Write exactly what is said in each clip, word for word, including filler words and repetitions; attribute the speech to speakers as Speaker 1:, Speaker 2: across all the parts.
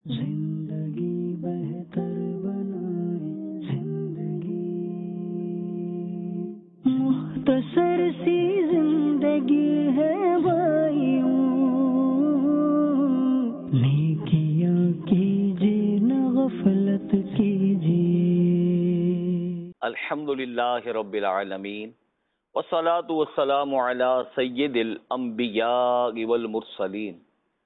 Speaker 1: زندگی بہتر بنائے زندگی، مختصر سی زندگی ہے بھائیوں، نیکیاں کیجیے نہ غفلت کیجیے۔
Speaker 2: الحمدللہ رب العالمین والصلاة والسلام علی سید الانبیاء والمرسلین،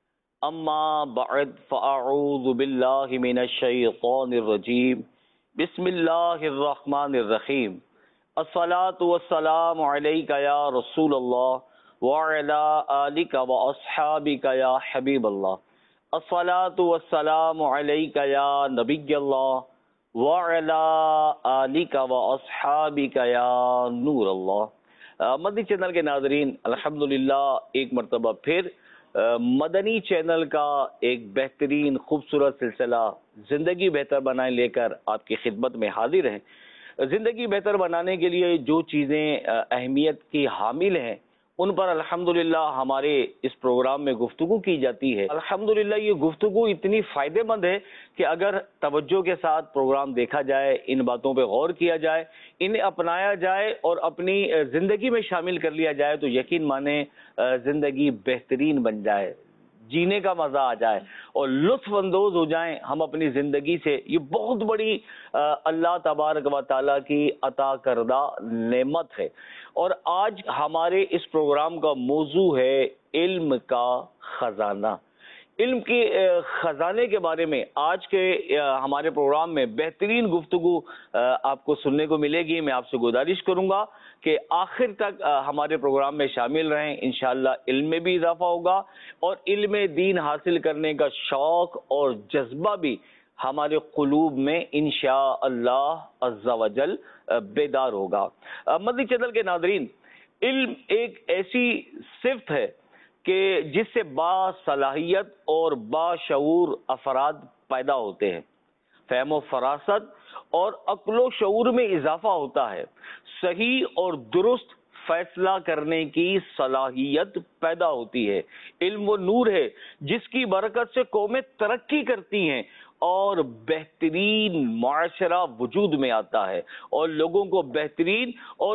Speaker 2: اما بعد فاعوذ باللہ من الشیطان الرجیم، بسم اللہ الرحمن الرحیم۔ الصلاة والسلام علیک یا رسول اللہ وعلی آلک واصحابک یا حبیب اللہ۔ الصلاة والسلام علیک یا نبی اللہ وعلی آلک واصحابک یا نور اللہ۔ مدنی چینل کے ناظرین، الحمدللہ ایک مرتبہ پھر مدنی چینل کا ایک بہترین خوبصورت سلسلہ زندگی بہتر بنائیں لے کر آپ کی خدمت میں حاضر ہیں۔ زندگی بہتر بنانے کے لیے جو چیزیں اہمیت کی حامل ہیں ان پر الحمدللہ ہمارے اس پروگرام میں گفتگو کی جاتی ہے۔ الحمدللہ یہ گفتگو اتنی فائدہ مند ہے کہ اگر توجہ کے ساتھ پروگرام دیکھا جائے، ان باتوں پہ غور کیا جائے، انہیں اپنایا جائے اور اپنی زندگی میں شامل کر لیا جائے تو یقین مانیں زندگی بہترین بن جائے، جینے کا مزہ آ جائے اور لطف اندوز ہو جائیں ہم اپنی زندگی سے۔ یہ بہت بڑی اللہ تبارک و تعالیٰ کی عطا کردہ نعمت ہے۔ اور آج ہمارے اس پروگرام کا موضوع ہے علم کا خزانہ۔ علم کے خزانے کے بارے میں آج کے ہمارے پروگرام میں بہترین گفتگو آپ کو سننے کو ملے گی۔ میں آپ سے گزارش کروں گا کہ آخر تک ہمارے پروگرام میں شامل رہیں، انشاءاللہ علم میں بھی اضافہ ہوگا اور علم دین حاصل کرنے کا شوق اور جذبہ بھی ہمارے قلوب میں انشاءاللہ عز و جل بیدار ہوگا۔ مدنی چینل کے ناظرین، علم ایک ایسی صفت ہے کہ جس سے باصلاحیت اور باشعور افراد پیدا ہوتے ہیں، فہم و فراست اور عقل و شعور میں اضافہ ہوتا ہے، صحیح اور درست فیصلہ کرنے کی صلاحیت پیدا ہوتی ہے۔ علم وہ نور ہے جس کی برکت سے قومیں ترقی کرتی ہیں اور بہترین معاشرہ وجود میں آتا ہے اور لوگوں کو بہترین اور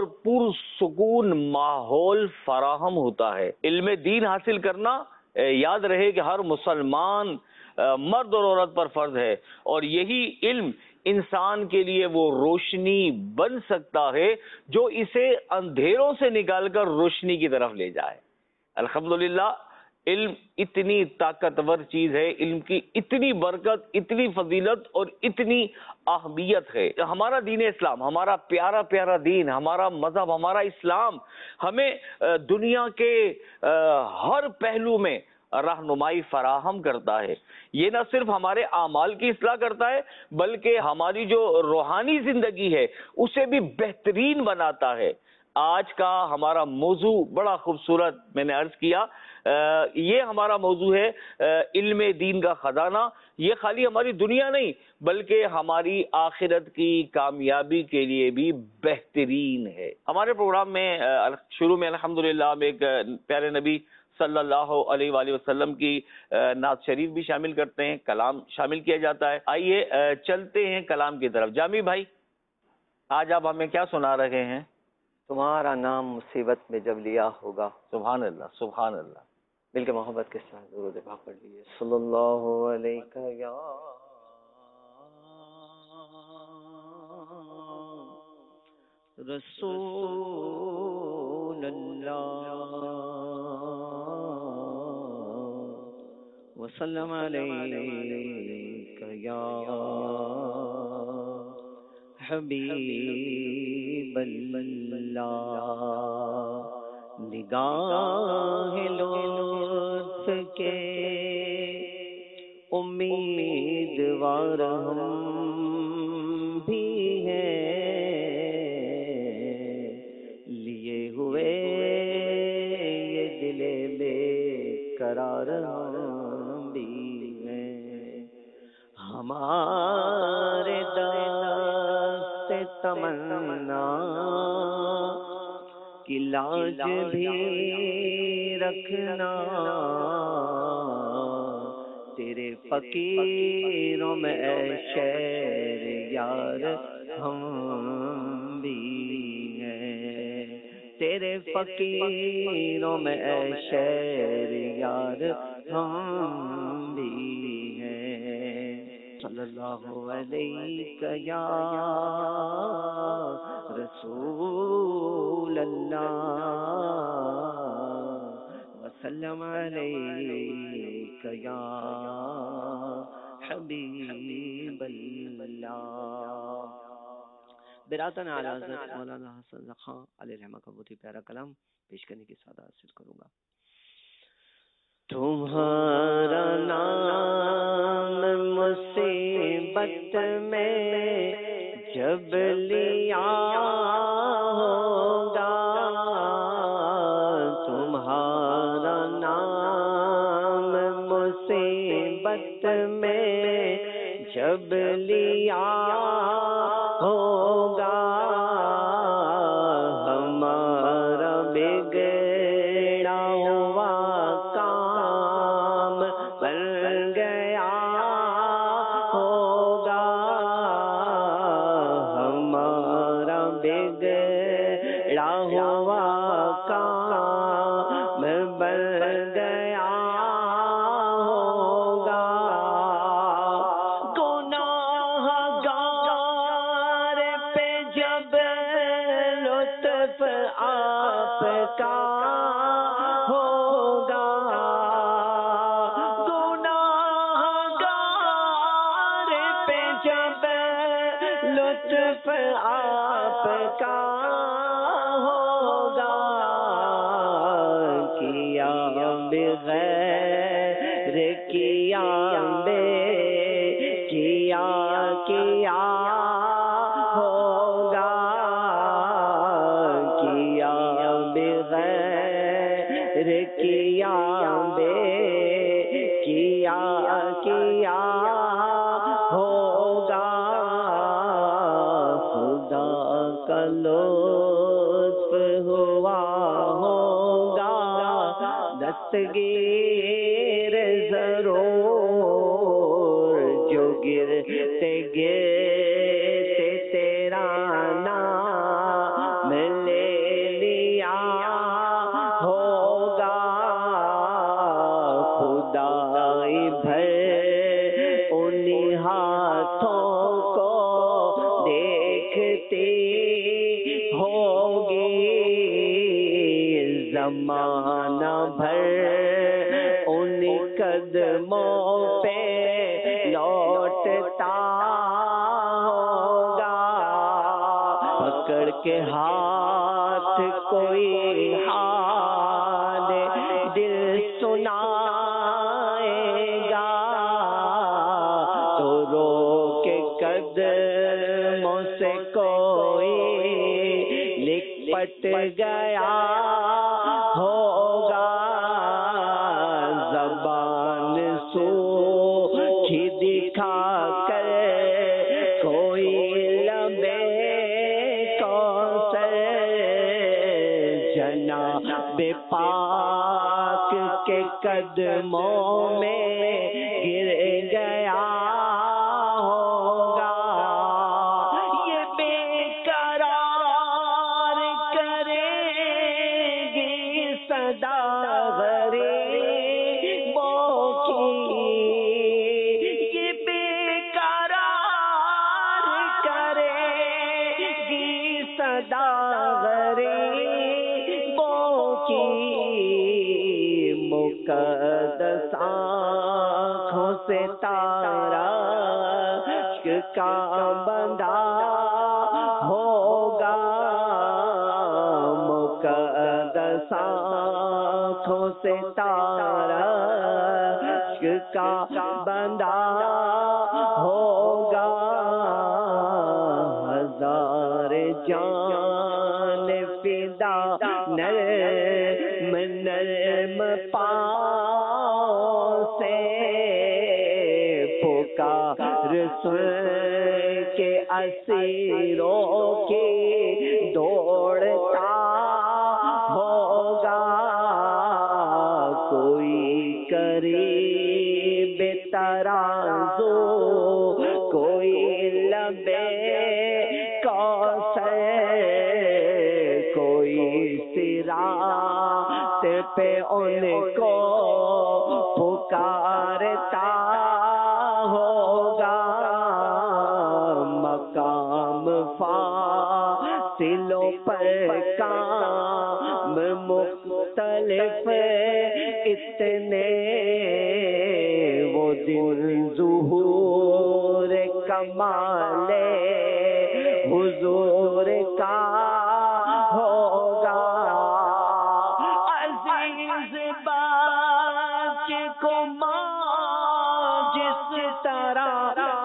Speaker 2: پرسکون ماحول فراہم ہوتا ہے۔ علم دین حاصل کرنا یاد رہے کہ ہر مسلمان مرد اور عورت پر فرض ہے اور یہی علم انسان کے لیے وہ روشنی بن سکتا ہے جو اسے اندھیروں سے نکال کر روشنی کی طرف لے جائے۔ الحمدللہ علم اتنی طاقتور چیز ہے، علم کی اتنی برکت، اتنی فضیلت اور اتنی اہمیت ہے۔ ہمارا دین اسلام، ہمارا پیارا پیارا دین، ہمارا مذہب، ہمارا اسلام ہمیں دنیا کے ہر پہلو میں رہنمائی فراہم کرتا ہے۔ یہ نہ صرف ہمارے اعمال کی اصلاح کرتا ہے بلکہ ہماری جو روحانی زندگی ہے اسے بھی بہترین بناتا ہے۔ آج کا ہمارا موضوع بڑا خوبصورت میں نے عرض کیا، یہ ہمارا موضوع ہے علم دین کا خزانہ۔ یہ خالی ہماری دنیا نہیں بلکہ ہماری آخرت کی کامیابی کے لیے بھی بہترین ہے۔ ہمارے پروگرام میں شروع میں الحمدللہ ہم ایک پیارے نبی صلی اللہ علیہ وآلہ وسلم کی نعت شریف بھی شامل کرتے ہیں، کلام شامل کیا جاتا ہے۔ آئیے چلتے ہیں کلام کی طرف۔ جامی بھائی، آج آپ ہمیں کیا سنا رہے ہیں؟
Speaker 3: تمہارا نام مصیبت میں جب لیا ہوگا۔
Speaker 2: سبحان اللہ، سبحان اللہ۔
Speaker 3: مل کے محبت کے ساتھ درود پاک پڑھ لیجیے۔ صلی اللہ علیہ یا رسول اللہ وسلم علیک یا حبیب اللہ۔ نگاہ لطف کے امیدوار ہم بھی ہیں، لیے ہوئے یہ دل بے قرار ہم بھی ہیں۔ ہمارے دست تمنا کی لاج بھی رکھنا، تیرے فقیروں میں اے شہر یار ہم بھی ہیں، تیرے فقیروں میں اے شہر یار ہم بھی ہیں، صلی اللہ علیہ یا رسول اللہ وسلم علیک یا حبیب اللہ۔ برادران اعلی حضرت مولانا حسن خان علیہ رحمہ کا بہت ہی پیارا کلام پیش کرنے کی سعادت حاصل کروں گا۔ تمہارا نام مصیبت میں جب لیا ہوگا، تمہارا نام مصیبت میں جب لیا ہوگا، ہمارا بگڑا ہوا کام بن گیا ہوگا، ہمارا بگڑا ہوا کام بن گیا ہوگا، گناہ گار پہ جب لطف آپ کا ہوگا، گناہ گار پہ جب لطف آپ کا ہوگا، کیا بغیر کیا بے کیا کیا ہوگا، کیا بغیر کیا بے کیا کیا ہوگا، خدا کا لطف ہوا ہوگا، دستگیر ضرور جو گرتے گرتے تیرا نام لے لیا ہوگا، خدائی بھر انہی ہاتھوں کو دیکھتی ہوگی، زمانہ بھر ان قدموں پہ لوٹتا ہوگا، پکڑ کے ہاتھ کوئی حال دل سنائے گا، تو رو کے قدموں سے کوئی لپٹ گیا ہوگا، زبان سوکھی دکھا کر کوئی لبے کوثر جناب پاک کے قدموں میں گر گیا ہوگا، یہ بے قرار کرے گی صدا غریبوں کی، یہ بے قرار کرے گی صدا غریبوں کی، مقدس آنکھوں سے تارا عشق کا بندہ ہوگا، مقدس آنکھوں سے تارا عشق کا بندہ ہوگا، ہزار جان فدا نرم نرم پاؤں سے پکار سن کے اسیروں کی دوڑتا ہوگا، کوئی قریب ترا پہ ان کو پکارتا ہوگا، مقام فاصلوں پر کام مختلف اتنے، وہ دن ظہور کمال حضور کا ہوگا۔ عزیز بچے کو ماں جس طرح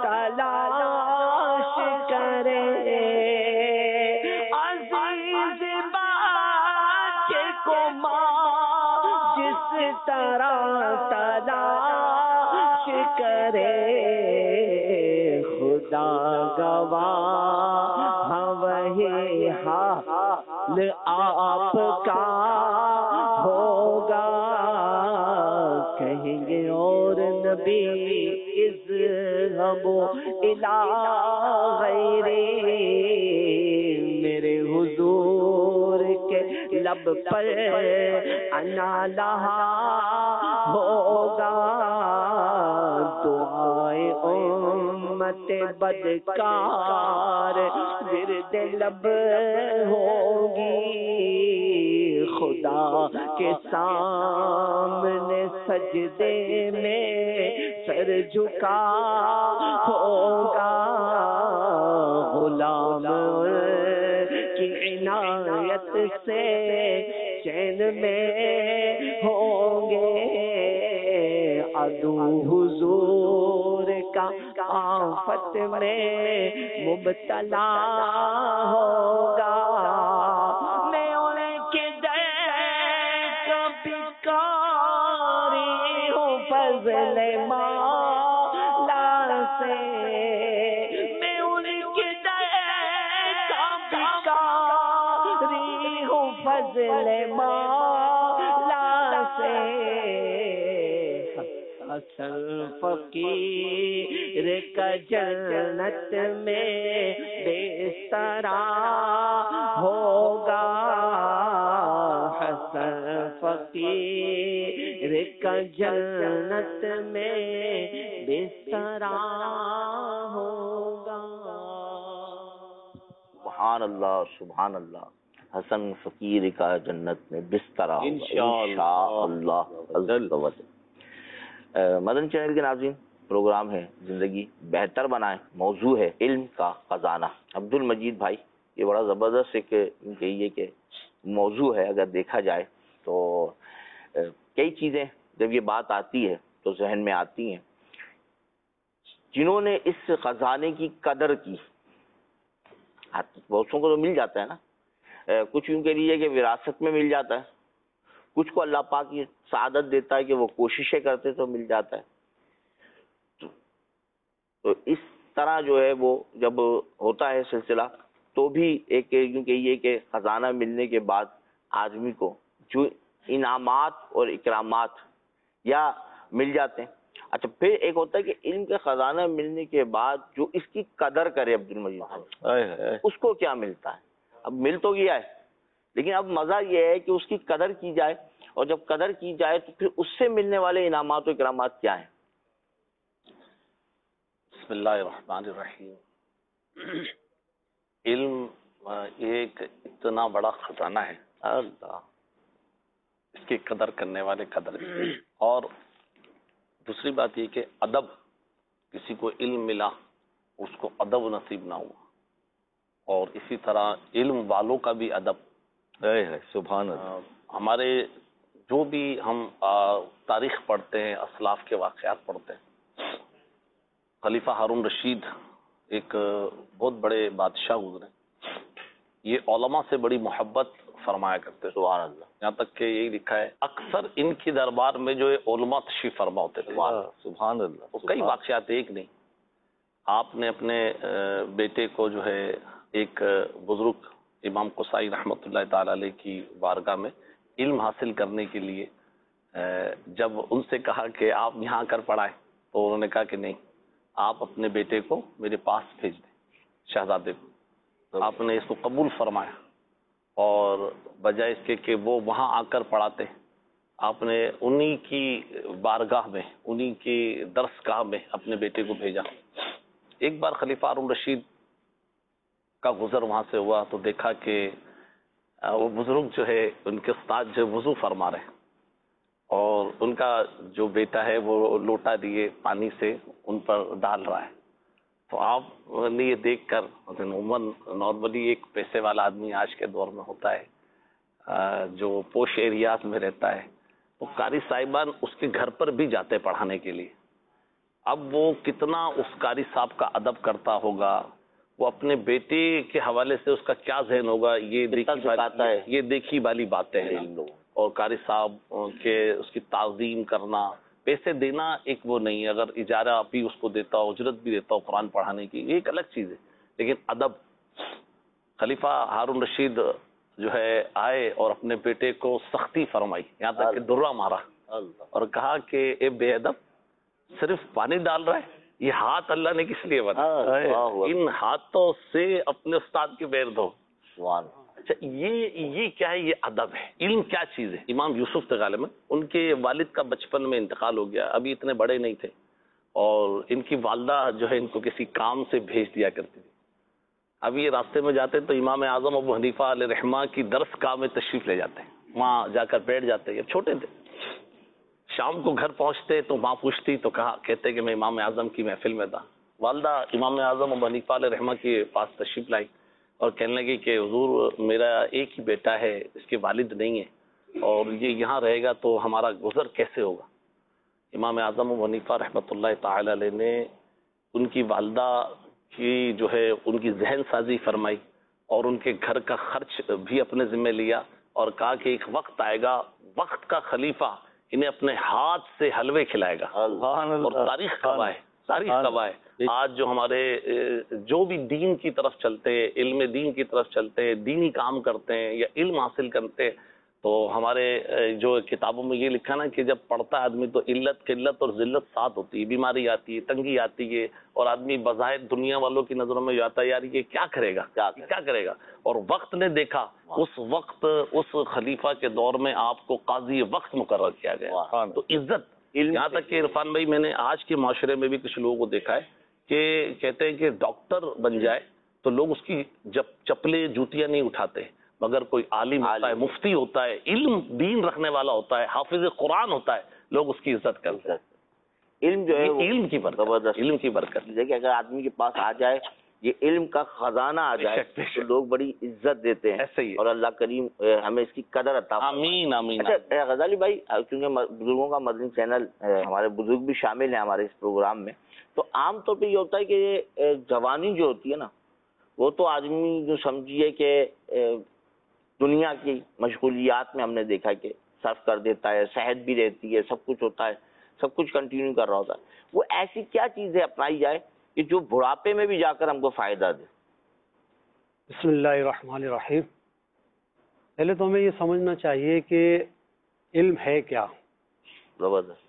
Speaker 3: تلاش کرے، عزیز بچے کو ماں جس طرح تلاش کرے، خدا گواہ وہی حال آپ کا ہوگا۔ کہیں گے اور نبی اذهبوا الی غیری، میرے حضور کے لب پر انا لہا ہوگا، دعائے امت بدکار ورد لب ہوگی، خدا کے سامنے سجدے میں سر جھکا ہوگا، غلام کی عنایت سے چین میں ہوں گے، عدو حضور کا آفت میں مبتلا ہوگا۔ میں ان کے در کا بھکاری ہوں فضل مولا سے، میں ان کے در کا بھکاری ہوں فضل مولا سے، حسن فقیر کا جنت میں بسترا ہوگا، حسن فقیر کا جنت میں بسترا ہوگا۔
Speaker 2: سبحان اللہ سبحان اللہ، حسن فقیر کا جنت میں بسترا ہوگا انشاءاللہ عز و جل۔ مدن چینل کے ناظرین، پروگرام ہے زندگی بہتر بنائیں، موضوع ہے علم کا خزانہ۔ عبد المجید بھائی، یہ بڑا زبردست ایک کہیے کہ موضوع ہے، اگر دیکھا جائے تو کئی چیزیں جب یہ بات آتی ہے تو ذہن میں آتی ہیں۔ جنہوں نے اس خزانے کی قدر کی، بہتوں کو تو مل جاتا ہے نا، کچھ یوں کہہ لیجیے کہ وراثت میں مل جاتا ہے، کچھ کو اللہ پاک کی سعادت دیتا ہے کہ وہ کوششیں کرتے تو مل جاتا ہے۔ تو اس طرح جو ہے وہ جب ہوتا ہے سلسلہ، تو بھی ایک یوں کہیے کہ خزانہ ملنے کے بعد آدمی کو جو انعامات اور اکرامات یا مل جاتے ہیں۔ اچھا، پھر ایک ہوتا ہے کہ علم کے خزانہ ملنے کے بعد جو اس کی قدر کرے عبد المجید، اس کو کیا ملتا ہے؟ اب مل تو گیا ہے، لیکن اب مزہ یہ ہے کہ اس کی قدر کی جائے، اور جب قدر کی جائے تو پھر اس سے ملنے والے انعامات و اکرامات کیا ہیں؟
Speaker 4: بسم اللہ الرحمن الرحیم۔ علم ایک اتنا بڑا خزانہ ہے،
Speaker 2: اللہ
Speaker 4: اس کی قدر کرنے والے قدر بھی۔ اور دوسری بات یہ کہ ادب، کسی کو علم ملا اس کو ادب نصیب نہ ہوا، اور اسی طرح علم والوں کا بھی ادب۔
Speaker 2: سبحان اللہ۔
Speaker 4: ہمارے جو بھی ہم تاریخ پڑھتے ہیں، اسلاف کے واقعات پڑھتے ہیں، خلیفہ ہارون رشید ایک بہت بڑے بادشاہ گزرے، یہ علماء سے بڑی محبت فرمایا کرتے، سبحان اللہ۔ یہاں تک کہ یہی لکھا ہے اکثر ان کی دربار میں جو ہے علماء تشریف فرما ہوتے تھے،
Speaker 2: سبحان اللہ۔
Speaker 4: وہ کئی واقعات، ایک نہیں۔ آپ نے اپنے بیٹے کو جو ہے ایک بزرگ امام قصائی رحمۃ اللہ تعالی علیہ کی بارگاہ میں علم حاصل کرنے کے لیے جب ان سے کہا کہ آپ یہاں کر پڑھائیں، تو انہوں نے کہا کہ نہیں، آپ اپنے بیٹے کو میرے پاس بھیج دیں، شہزادے کو۔ آپ نے اس کو قبول فرمایا، اور بجائے اس کے کہ وہ وہاں آ کر پڑھاتے، آپ نے انہی کی بارگاہ میں، انہی کی درس گاہ میں اپنے بیٹے کو بھیجا. ایک بار خلیفہ ہارون رشید کا گزر وہاں سے ہوا تو دیکھا کہ وہ بزرگ جو ہے ان کے استاد جو وضو فرما رہے ہیں اور ان کا جو بیٹا ہے وہ لوٹا دیے پانی سے ان پر ڈال رہا ہے. تو آپ نے یہ دیکھ کر عموماً نارملی ایک پیسے والا آدمی آج کے دور میں ہوتا ہے جو پوش ایریاز میں رہتا ہے، تو قاری صاحبان اس کے گھر پر بھی جاتے پڑھانے کے لیے. اب وہ کتنا اس قاری صاحب کا ادب کرتا ہوگا، وہ اپنے بیٹے کے حوالے سے اس کا کیا ذہن ہوگا، یہ دیکھی ہے یہ دیکھی والی باتیں ہیں. اور قاری صاحب کے اس کی تعظیم کرنا، پیسے دینا ایک وہ نہیں ہے، اگر اجارہ بھی اس کو دیتا ہو، اجرت بھی دیتا ہو قرآن پڑھانے کی، یہ ایک الگ چیز ہے. لیکن ادب، خلیفہ ہارون رشید جو ہے آئے اور اپنے بیٹے کو سختی فرمائی، یہاں تک کہ درہ مارا اور کہا کہ اے بے ادب، صرف پانی ڈال رہا ہے، یہ ہاتھ اللہ نے کس لیے بنایا، ان ہاتھوں سے اپنے استاد کے پیر دھو. اچھا یہ یہ کیا ہے، یہ ادب ہے. علم کیا چیز ہے. امام یوسف غالباً میں ان کے والد کا بچپن میں انتقال ہو گیا، ابھی اتنے بڑے نہیں تھے، اور ان کی والدہ جو ہے ان کو کسی کام سے بھیج دیا کرتی تھی. اب یہ راستے میں جاتے تو امام اعظم ابو حنیفہ علیہ رحمہ کی درس گاہ میں تشریف لے جاتے ہیں، وہاں جا کر بیٹھ جاتے ہیں. چھوٹے تھے، شام کو گھر پہنچتے تو ماں پوچھتی تو کہا کہتے کہ میں امام اعظم کی محفل میں تھا. والدہ امام اعظم ابو حنیفہ علیہ رحمہ کے پاس تشریف لائی اور کہنے لگی کہ حضور میرا ایک ہی بیٹا ہے، اس کے والد نہیں ہے، اور یہ یہاں رہے گا تو ہمارا گزر کیسے ہوگا. امام اعظم ابو حنیفہ رحمۃ اللہ تعالی علیہ نے ان کی والدہ کی جو ہے ان کی ذہن سازی فرمائی اور ان کے گھر کا خرچ بھی اپنے ذمہ لیا اور کہا کہ ایک وقت آئے گا، وقت کا خلیفہ انہیں اپنے ہاتھ سے حلوے کھلائے گا. اور تاریخ گواہ ہے، تاریخ گواہ ہے. آج جو ہمارے جو بھی دین کی طرف چلتے ہیں، علم دین کی طرف چلتے ہیں، دینی کام کرتے ہیں یا علم حاصل کرتے ہیں، تو ہمارے جو کتابوں میں یہ لکھا نا کہ جب پڑھتا ہے آدمی تو علت قلت اور ذلت ساتھ ہوتی ہے، بیماری آتی ہے، تنگی آتی ہے، اور آدمی بظاہر دنیا والوں کی نظروں میں آتا ہے یار یہ کیا کرے گا، کیا کرے گا. اور وقت نے دیکھا، اس وقت اس خلیفہ کے دور میں آپ کو قاضی وقت مقرر کیا گیا. تو عزت، یہاں تک کہ عرفان بھائی میں نے آج کے معاشرے میں بھی کچھ لوگوں کو دیکھا ہے کہ کہتے ہیں کہ ڈاکٹر بن جائے تو لوگ اس کی جب چپلے جوتیاں نہیں اٹھاتے، مگر کوئی عالم ہوتا ہے، مفتی ہوتا ہے، علم دین رکھنے والا ہوتا ہے، حافظ قرآن ہوتا ہے، لوگ اس کی عزت کرتے ہیں.
Speaker 5: علم جو ہے
Speaker 4: علم کی برکت، علم کی برکت.
Speaker 5: دیکھیں اگر آدمی کے پاس آ جائے یہ علم کا خزانہ آ جائے تو لوگ بڑی عزت دیتے ہیں.
Speaker 4: ایسے ہی
Speaker 5: اور اللہ کریم ہمیں اس کی قدر عطا فرمائے.
Speaker 4: آمین آمین.
Speaker 5: اچھا غزالی بھائی، کیونکہ بزرگوں کا مدنی چینل، ہمارے بزرگ بھی شامل ہیں ہمارے اس پروگرام میں، تو عام طور پہ یہ ہوتا ہے کہ جوانی جو ہوتی ہے نا، وہ تو آدمی جو سمجھیے کہ دنیا کی مشغولیات میں ہم نے دیکھا کہ صرف کر دیتا ہے، صحت بھی رہتی ہے، سب کچھ ہوتا ہے، سب کچھ کنٹینیو کر رہا ہوتا ہے. وہ ایسی کیا چیزیں اپنائی جائے کہ جو بڑھاپے میں بھی جا کر ہم کو فائدہ دے؟
Speaker 6: بسم اللہ الرحمن الرحیم. پہلے تو ہمیں یہ سمجھنا چاہیے کہ علم ہے کیا.
Speaker 5: زبردست.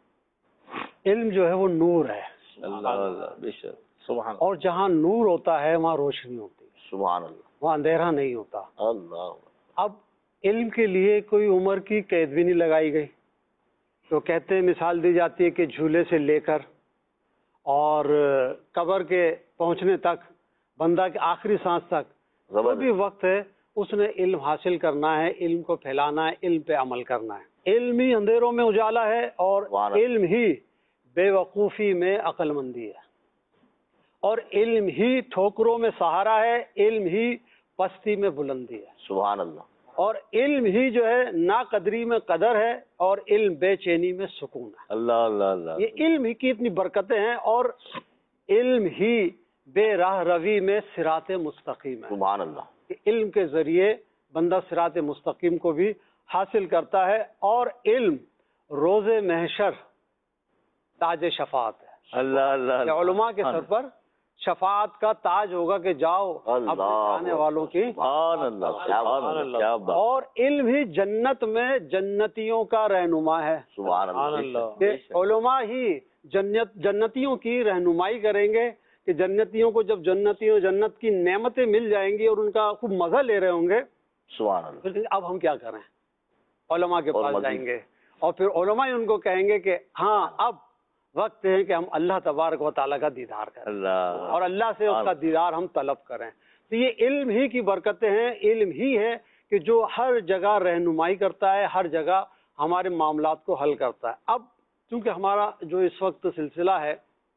Speaker 6: علم جو ہے وہ نور ہے،
Speaker 4: اللہ اللہ بے شک، سبحان اللہ.
Speaker 6: اور جہاں نور ہوتا ہے وہاں روشنی ہوتی ہے،
Speaker 5: سبحان اللہ.
Speaker 6: وہاں اندھیرا نہیں ہوتا.
Speaker 5: اللہ.
Speaker 6: اب علم کے لیے کوئی عمر کی قید بھی نہیں لگائی گئی. تو کہتے ہیں، مثال دی جاتی ہے کہ جھولے سے لے کر اور قبر کے پہنچنے تک، بندہ کے آخری سانس تک جو بھی وقت ہے اس نے علم حاصل کرنا ہے، علم کو پھیلانا ہے، علم پہ عمل کرنا ہے. علم ہی اندھیروں میں اجالا ہے، اور علم ہی بے وقوفی میں عقل مندی ہے، اور علم ہی ٹھوکروں میں سہارا ہے، علم ہی پستی میں بلندی ہے.
Speaker 5: سبحان اللہ.
Speaker 6: اور علم ہی جو ہے نا قدری میں قدر ہے، اور علم بے چینی میں سکون ہے.
Speaker 5: اللہ اللہ اللہ.
Speaker 6: یہ علم ہی کی اتنی برکتیں ہیں، اور علم ہی بے راہ روی میں صراط مستقیم ہے.
Speaker 5: سبحان اللہ.
Speaker 6: کہ علم کے ذریعے بندہ صراط مستقیم کو بھی حاصل کرتا ہے، اور علم روز محشر تاج شفاعت ہے.
Speaker 5: اللہ اللہ.
Speaker 6: کہ علماء کے سر پر شفاعت کا تاج ہوگا کہ جاؤ اپنے چاہنے والوں کی.
Speaker 5: سبحان اللہ.
Speaker 6: اور علم ہی جنت میں جنتیوں کا رہنما ہے.
Speaker 5: سبحان اللہ.
Speaker 6: کہ علماء ہی جنت جنتیوں کی رہنمائی کریں گے، کہ جنتیوں کو جب جنتیوں جنت کی نعمتیں مل جائیں گی اور ان کا خوب مزہ لے رہے ہوں گے،
Speaker 5: سبحان اللہ.
Speaker 6: اب ہم کیا کریں؟ علماء کے پاس جائیں گے، اور پھر علماء ہی ان کو کہیں گے کہ ہاں اب وقت ہے کہ ہم اللہ تبارک و تعالیٰ کا دیدار کریں
Speaker 5: اللہ
Speaker 6: اور اللہ سے اس کا دیدار ہم طلب کریں. تو یہ علم ہی کی برکتیں ہیں, علم ہی ہے کہ جو ہر جگہ رہنمائی کرتا ہے, ہر جگہ ہمارے معاملات کو حل کرتا ہے. اب چونکہ ہمارا جو اس وقت سلسلہ ہے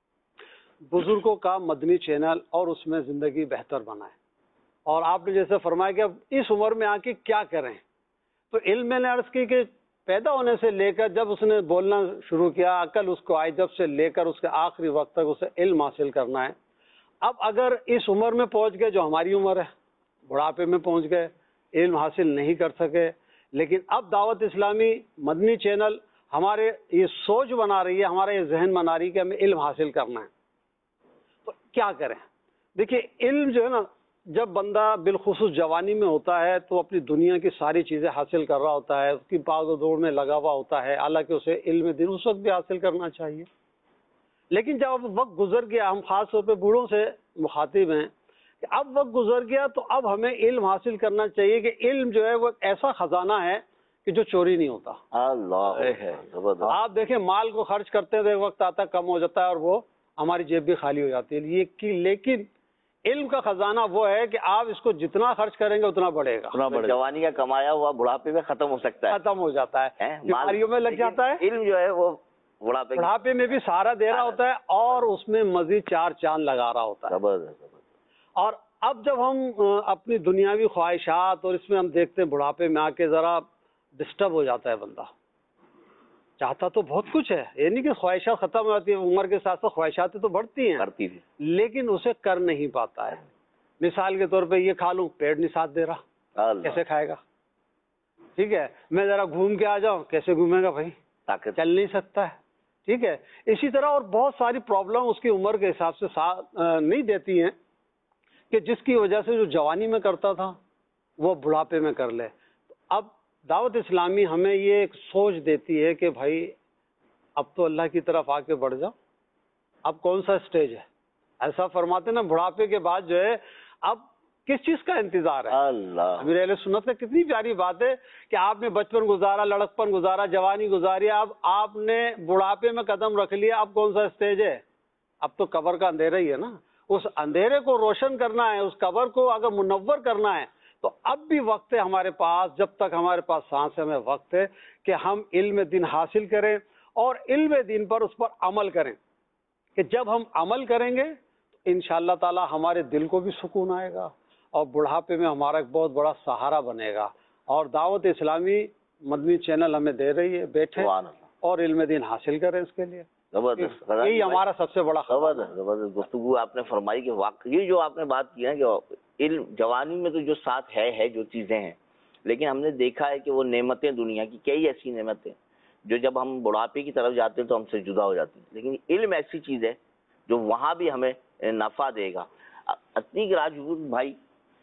Speaker 6: بزرگوں کا مدنی چینل اور اس میں زندگی بہتر بنائے, اور آپ نے جیسے فرمایا کہ اب اس عمر میں آ کے کیا کریں, تو علم میں نے عرض کی کہ پیدا ہونے سے لے کر جب اس نے بولنا شروع کیا, عقل اس کو آئی, جب سے لے کر اس کے آخری وقت تک اسے علم حاصل کرنا ہے. اب اگر اس عمر میں پہنچ گئے جو ہماری عمر ہے, بڑھاپے میں پہنچ گئے, علم حاصل نہیں کر سکے, لیکن اب دعوت اسلامی مدنی چینل ہمارے یہ سوچ بنا رہی ہے, ہمارا یہ ذہن بنا رہی ہے کہ ہمیں علم حاصل کرنا ہے, تو کیا کریں. دیکھیے علم جو ہے نا, جب بندہ بالخصوص جوانی میں ہوتا ہے تو اپنی دنیا کی ساری چیزیں حاصل کر رہا ہوتا ہے, اس کی باغ و دوڑ میں لگا ہوا ہوتا ہے, حالانکہ اسے علم دین اس وقت بھی حاصل کرنا چاہیے. لیکن جب اب وقت گزر گیا, ہم خاص طور پہ بوڑھوں سے مخاطب ہیں کہ اب وقت گزر گیا تو اب ہمیں علم حاصل کرنا چاہیے کہ علم جو ہے وہ ایک ایسا خزانہ ہے کہ جو چوری نہیں ہوتا.
Speaker 5: اللہ
Speaker 6: آپ دیکھیں مال کو خرچ کرتے ہیں تو ایک وقت آتا کم ہو جاتا ہے اور وہ ہماری جیب بھی خالی ہو جاتی ہے. یہ کہ لیکن علم کا خزانہ وہ ہے کہ آپ اس کو جتنا خرچ کریں گے اتنا بڑھے گا.
Speaker 5: جوانی کا کمایا ہوا بڑھاپے میں ختم ہو سکتا ہے,
Speaker 6: ختم ہو جاتا ہے, بیماریوں میں لگ جاتا ہے.
Speaker 5: علم جو ہے وہ بڑھاپے
Speaker 6: بڑھاپے میں بھی سہارا دے رہا ہوتا ہے اور اس میں مزید چار چاند لگا رہا ہوتا ہے. اور اب جب ہم اپنی دنیاوی خواہشات اور اس میں ہم دیکھتے ہیں بڑھاپے میں آ کے ذرا ڈسٹرب ہو جاتا ہے بندہ. چاہتا تو بہت کچھ ہے, یہ نہیں کہ خواہشات ختم ہو جاتی ہیں, عمر کے ساتھ ساتھ خواہشات تو بڑھتی ہیں لیکن اسے کر نہیں پاتا ہے. مثال کے طور پہ یہ کھا لوں, پیٹ نہیں ساتھ دے رہا, کیسے کھائے گا. ٹھیک ہے, میں ذرا گھوم کے آ جاؤں, کیسے گھومے گا بھائی, چل نہیں سکتا ہے. ٹھیک ہے, اسی طرح اور بہت ساری پرابلم اس کی عمر کے حساب سے ساتھ نہیں دیتی ہیں کہ جس کی وجہ سے جو جوانی میں کرتا تھا وہ بڑھاپے میں کر لے. اب دعوت اسلامی ہمیں یہ ایک سوچ دیتی ہے کہ بھائی اب تو اللہ کی طرف آ کے بڑھ جاؤ, اب کون سا اسٹیج ہے. ایسا فرماتے نا بڑھاپے کے بعد جو ہے اب کس چیز کا انتظار ہے.
Speaker 5: اللہ
Speaker 6: امیر اہل سنت میں کتنی پیاری بات ہے کہ آپ نے بچپن گزارا, لڑکپن گزارا, جوانی گزاری, اب آپ نے بڑھاپے میں قدم رکھ لیا, اب کون سا اسٹیج ہے. اب تو قبر کا اندھیرا ہی ہے نا. اس اندھیرے کو روشن کرنا ہے, اس قبر کو اگر منور کرنا ہے تو اب بھی وقت ہے ہمارے پاس, جب تک ہمارے پاس سانس ہے, ہمیں وقت ہے کہ ہم علم دین حاصل کریں اور علم دین پر اس پر عمل کریں. کہ جب ہم عمل کریں گے تو انشاءاللہ تعالی ہمارے دل کو بھی سکون آئے گا اور بڑھاپے میں ہمارا ایک بہت بڑا سہارا بنے گا. اور دعوت اسلامی مدنی چینل ہمیں دے رہی ہے, بیٹھے اور علم دین حاصل کریں, اس کے لیے
Speaker 5: زبردست,
Speaker 6: یہی ہمارا سب سے بڑا
Speaker 5: زبردست زبردست گفتگو آپ نے فرمائی کہ واقعی جو آپ نے بات کی ہے کہ علم جوانی میں تو جو ساتھ ہے ہے جو چیزیں ہیں, لیکن ہم نے دیکھا ہے کہ وہ نعمتیں دنیا کی کئی ایسی نعمتیں جو جب ہم بڑھاپے کی طرف جاتے ہیں تو ہم سے جدا ہو جاتی ہیں, لیکن علم ایسی چیز ہے جو وہاں بھی ہمیں نفع دے گا. عتیق راجپوت بھائی,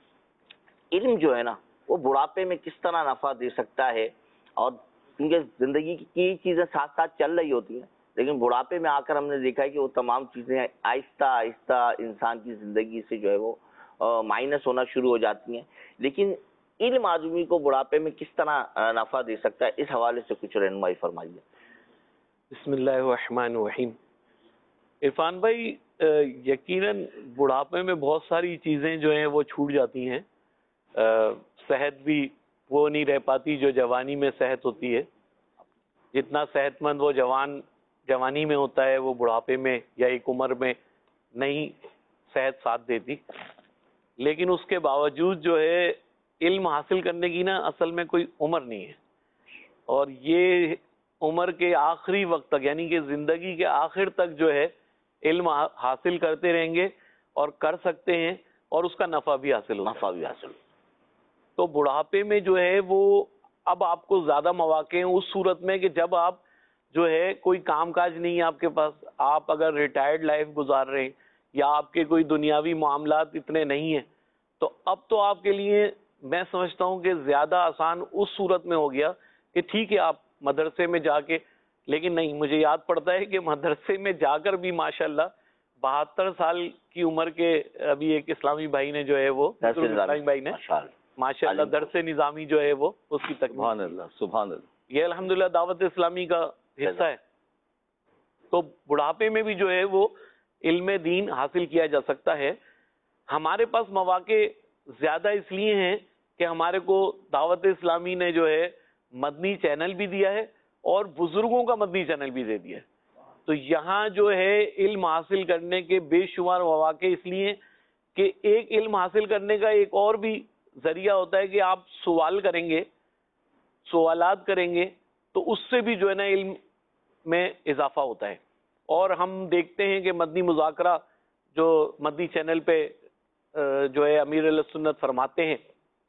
Speaker 5: علم جو ہے نا وہ بڑھاپے میں کس طرح نفع دے سکتا ہے, اور کیونکہ زندگی کی چیزیں ساتھ ساتھ چل رہی ہوتی ہیں لیکن بڑھاپے میں آ کر ہم نے دیکھا ہے کہ وہ تمام چیزیں آہستہ آہستہ انسان کی زندگی سے جو ہے وہ مائنس ہونا شروع ہو جاتی ہیں. لیکن علم آدمی کو بڑھاپے میں کس طرح نفع دے سکتا ہے, اس حوالے سے کچھ رہنمائی فرمائیے.
Speaker 7: بسم اللہ الرحمن الرحیم. عرفان بھائی, یقیناً بڑھاپے میں بہت ساری چیزیں جو ہیں وہ چھوٹ جاتی ہیں, صحت بھی وہ نہیں رہ پاتی جو جوانی میں صحت ہوتی ہے. جتنا صحت مند وہ جوان جوانی میں ہوتا ہے وہ بڑھاپے میں یا ایک عمر میں نہیں صحت ساتھ دیتی. لیکن اس کے باوجود جو ہے علم حاصل کرنے کی نا اصل میں کوئی عمر نہیں ہے, اور یہ عمر کے آخری وقت تک یعنی کہ زندگی کے آخر تک جو ہے علم حاصل کرتے رہیں گے اور کر سکتے ہیں, اور اس کا نفع بھی حاصل ہو
Speaker 5: نفع بھی حاصل.
Speaker 7: تو بڑھاپے میں جو ہے وہ اب آپ کو زیادہ مواقع ہیں اس صورت میں کہ جب آپ جو ہے کوئی کام کاج نہیں ہے آپ کے پاس, آپ اگر ریٹائرڈ لائف گزار رہے ہیں یا آپ کے کوئی دنیاوی معاملات اتنے نہیں ہیں, تو اب تو آپ کے لیے میں سمجھتا ہوں کہ زیادہ آسان اس صورت میں ہو گیا کہ ٹھیک ہے آپ مدرسے میں جا کے, لیکن نہیں, مجھے یاد پڑتا ہے کہ مدرسے میں جا کر بھی ماشاءاللہ بہتر سال کی عمر کے ابھی ایک اسلامی بھائی نے جو ہے وہ اسلامی بھائی نے ماشاءاللہ درس نظامی جو ہے وہ اس کی تکمیل.
Speaker 2: سبحان اللہ سبحان اللہ.
Speaker 7: یہ الحمدللہ دعوت اسلامی کا حصہ ہے. تو بڑھاپے میں بھی جو ہے وہ علم دین حاصل کیا جا سکتا ہے. ہمارے پاس مواقع زیادہ اس لیے ہیں کہ ہمارے کو دعوت اسلامی نے جو ہے مدنی چینل بھی دیا ہے اور بزرگوں کا مدنی چینل بھی دے دیا ہے. تو یہاں جو ہے علم حاصل کرنے کے بے شمار مواقع اس لیے کہ ایک علم حاصل کرنے کا ایک اور بھی ذریعہ ہوتا ہے کہ آپ سوال کریں گے, سوالات کریں گے, تو اس سے بھی جو ہے نا علم میں اضافہ ہوتا ہے. اور ہم دیکھتے ہیں کہ مدنی مذاکرہ جو مدنی چینل پہ جو ہے امیر علیہ سنت فرماتے ہیں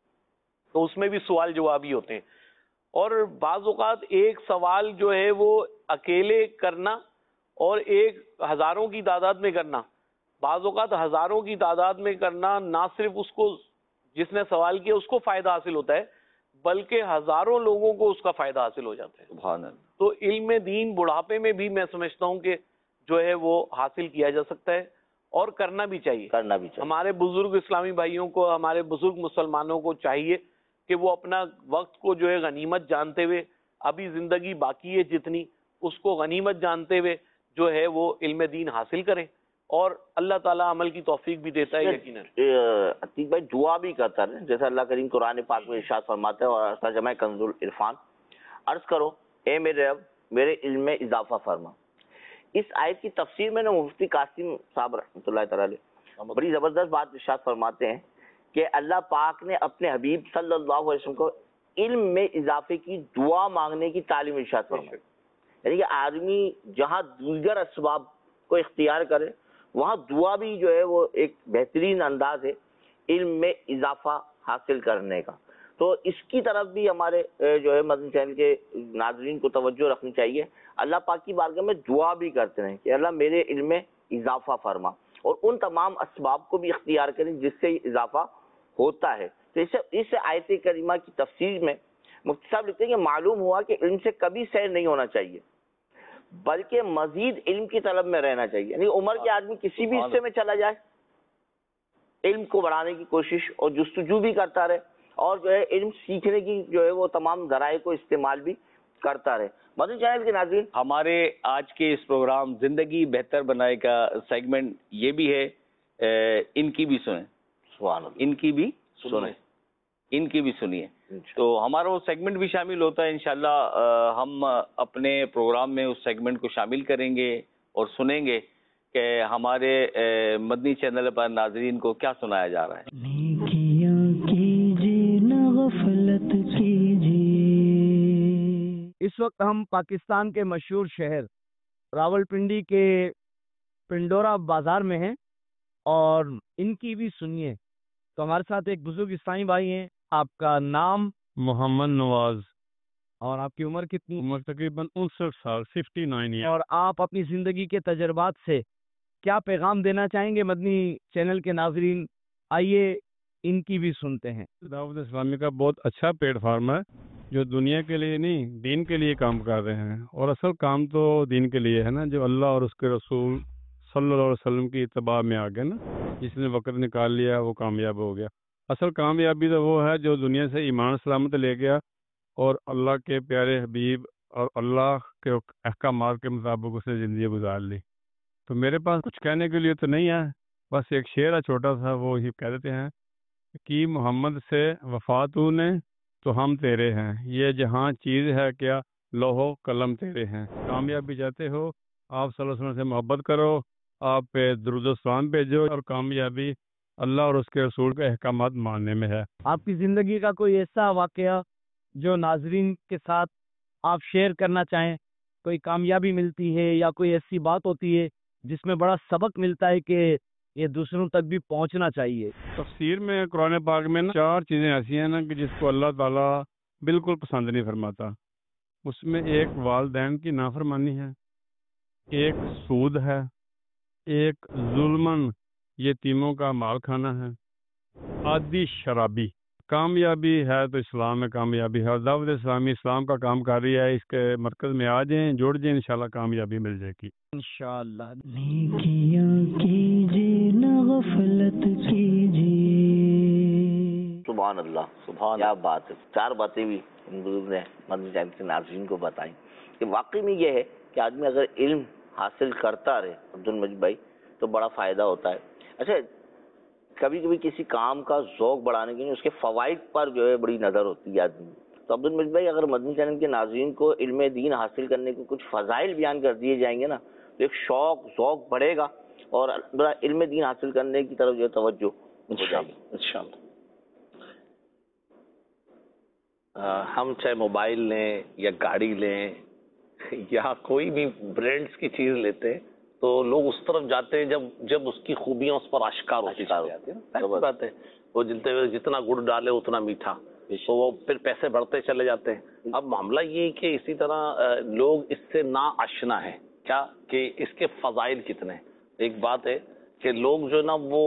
Speaker 7: تو اس میں بھی سوال جواب ہی ہوتے ہیں. اور بعض اوقات ایک سوال جو ہے وہ اکیلے کرنا اور ایک ہزاروں کی تعداد میں کرنا, بعض اوقات ہزاروں کی تعداد میں کرنا نہ صرف اس کو جس نے سوال کیا اس کو فائدہ حاصل ہوتا ہے بلکہ ہزاروں لوگوں کو اس کا فائدہ حاصل ہو جاتا ہے.
Speaker 2: سبحان اللہ.
Speaker 7: تو علم دین بڑھاپے میں بھی میں سمجھتا ہوں کہ جو ہے وہ حاصل کیا جا سکتا ہے اور کرنا بھی چاہیے.
Speaker 5: کرنا بھی چاہیے.
Speaker 7: ہمارے بزرگ اسلامی بھائیوں کو, ہمارے بزرگ مسلمانوں کو چاہیے کہ وہ اپنا وقت کو جو ہے غنیمت جانتے ہوئے, ابھی زندگی باقی ہے جتنی, اس کو غنیمت جانتے ہوئے جو ہے وہ علم دین حاصل کریں, اور اللہ تعالیٰ عمل کی توفیق بھی دیتا ہے یقیناً.
Speaker 5: عتیق بھائی دعا بھی کرتا ہے جیسے اللہ کریم قرآن پاک میں ارشاد فرماتا ہے, اور ترجمہ کنز العرفان, عرض کرو اے میرے رب میرے علم میں اضافہ فرما. اس آیت کی تفسیر میں نے مفتی قاسم صاحب رحمۃ اللہ تعالی علیہ بڑی زبردست بات ارشاد فرماتے ہیں کہ اللہ پاک نے اپنے حبیب صلی اللہ علیہ وسلم کو علم میں اضافے کی دعا مانگنے کی تعلیم ارشاد فرمائی. یعنی کہ آدمی جہاں دیگر اسباب کو اختیار کرے وہاں دعا بھی جو ہے وہ ایک بہترین انداز ہے علم میں اضافہ حاصل کرنے کا. تو اس کی طرف بھی ہمارے جو ہے مدنی چینل کے ناظرین کو توجہ رکھنی چاہیے. اللہ پاک کی بارگاہ میں دعا بھی کرتے رہیں کہ اللہ میرے علم میں اضافہ فرما, اور ان تمام اسباب کو بھی اختیار کریں جس سے اضافہ ہوتا ہے. تو اس اس آیت کریمہ کی تفسیر میں مفتی صاحب لکھتے ہیں کہ معلوم ہوا کہ علم سے کبھی سیر نہیں ہونا چاہیے بلکہ مزید علم کی طلب میں رہنا چاہیے. یعنی عمر کے آدمی کسی بھی حصے میں چلا جائے علم کو بڑھانے کی کوشش اور جستجو بھی کرتا رہے, اور جو ہے علم سیکھنے کی جو ہے وہ تمام ذرائع کو استعمال بھی کرتا رہے. مدنی چینل کے ناظرین,
Speaker 2: ہمارے آج کے اس پروگرام زندگی بہتر بنائے کا سیگمنٹ یہ بھی ہے, ان کی بھی سنیں,
Speaker 5: سبحان اللہ,
Speaker 2: ان کی بھی سنیں, ان کی بھی سنیے. تو ہمارا وہ سیگمنٹ بھی شامل ہوتا ہے انشاءاللہ. ہم اپنے پروگرام میں اس سیگمنٹ کو شامل کریں گے اور سنیں گے کہ ہمارے مدنی چینل پر ناظرین کو کیا سنایا جا رہا ہے.
Speaker 1: نیکیاں کیجیے نہ غفلت کیجیے.
Speaker 8: اس وقت ہم پاکستان کے مشہور شہر راول پنڈی کے پنڈورا بازار میں ہیں اور ان کی بھی سنیے. تو ہمارے ساتھ ایک بزرگ اسلامی بھائی ہیں. آپ کا نام؟
Speaker 9: محمد نواز.
Speaker 8: اور آپ کی عمر کتنی؟
Speaker 9: عمر تقریباً انسٹھ سال, ففٹی نائن ایئر.
Speaker 8: اور آپ اپنی زندگی کے تجربات سے کیا پیغام دینا چاہیں گے مدنی چینل کے ناظرین؟ آئیے ان کی بھی سنتے ہیں.
Speaker 9: دعوت اسلامی کا بہت اچھا پلیٹ فارم ہے جو دنیا کے لیے نہیں دین کے لیے کام کر رہے ہیں, اور اصل کام تو دین کے لیے ہے نا, جو اللہ اور اس کے رسول صلی اللہ علیہ وسلم کی اتباع میں آ گئے نا. جس نے وقت نکال لیا وہ کامیاب ہو گیا. اصل کامیابی تو وہ ہے جو دنیا سے ایمان سلامت لے گیا اور اللہ کے پیارے حبیب اور اللہ کے احکامات کے مطابق اس نے زندگی گزار لی. تو میرے پاس کچھ کہنے کے لیے تو نہیں ہے, بس ایک شعر ہے چھوٹا سا, وہ ہی کہہ دیتے ہیں کہ محمد سے وفات نے تو ہم تیرے ہیں, یہ جہاں چیز ہے کیا لوہو قلم تیرے ہیں. کامیابی چاہتے ہو آپ صلی اللہ علیہ وسلم سے محبت کرو, آپ پہ درود و سلام بھیجو, اور کامیابی اللہ اور اس کے رسول کے احکامات ماننے میں ہے.
Speaker 8: آپ کی زندگی کا کوئی ایسا واقعہ جو ناظرین کے ساتھ آپ شیئر کرنا چاہیں؟ کوئی کامیابی ملتی ہے یا کوئی ایسی بات ہوتی ہے جس میں بڑا سبق ملتا ہے کہ یہ دوسروں تک بھی پہنچنا چاہیے؟
Speaker 9: تفسیر میں قرآن پاک میں نا چار چیزیں ایسی ہیں نا کہ جس کو اللہ تعالیٰ بالکل پسند نہیں فرماتا. اس میں ایک والدین کی نافرمانی ہے, ایک سود ہے, ایک ظلمن یتیموں کا مال کھانا ہے, عادی شرابی. کامیابی ہے تو اسلام میں کامیابی ہے, اور دعوت اسلامی اسلام کا کام کر رہی ہے. اس کے مرکز میں آ جائیں, جڑ جائیں, انشاءاللہ کامیابی مل جائے گی
Speaker 8: انشاءاللہ.
Speaker 1: نیکیاں کیجیے نہ غفلت کیجیے.
Speaker 5: سبحان اللہ,
Speaker 2: سبحان
Speaker 5: کیا بات ہے. چار باتیں بھی ان بزرگ نے مدنی چینل کے ناظرین کو بتائیں کہ واقعی میں یہ ہے کہ آدمی اگر علم حاصل کرتا رہے عبد المجید بھائی تو بڑا فائدہ ہوتا ہے. اچھا کبھی کبھی کسی کام کا ذوق بڑھانے کے لیے اس کے فوائد پر جو ہے بڑی نظر ہوتی ہے آدمی. تو عبد المجید بھائی اگر مدنی چینل کے ناظرین کو علم دین حاصل کرنے کے کچھ فضائل بیان کر دیے جائیں گے نا تو ایک شوق ذوق بڑھے گا اور علم دین حاصل کرنے کی طرف جو توجہ ہو جائے گی
Speaker 4: انشاءاللہ. ہم چاہے موبائل لیں یا گاڑی لیں یا کوئی بھی برانڈز کی چیز لیتے ہیں تو لوگ اس طرف جاتے ہیں جب جب اس کی خوبیاں اس پر آشکار ہوتی جاتی ہیں. بات ہے وہ جلتے ہوئے جتنا گڑ ڈالے اتنا میٹھا, تو وہ پھر پیسے بڑھتے چلے جاتے ہیں. اب معاملہ یہ کہ اسی طرح لوگ اس سے نا آشنا ہے کیا کہ اس کے فضائل کتنے ہیں. ایک بات ہے کہ لوگ جو نا وہ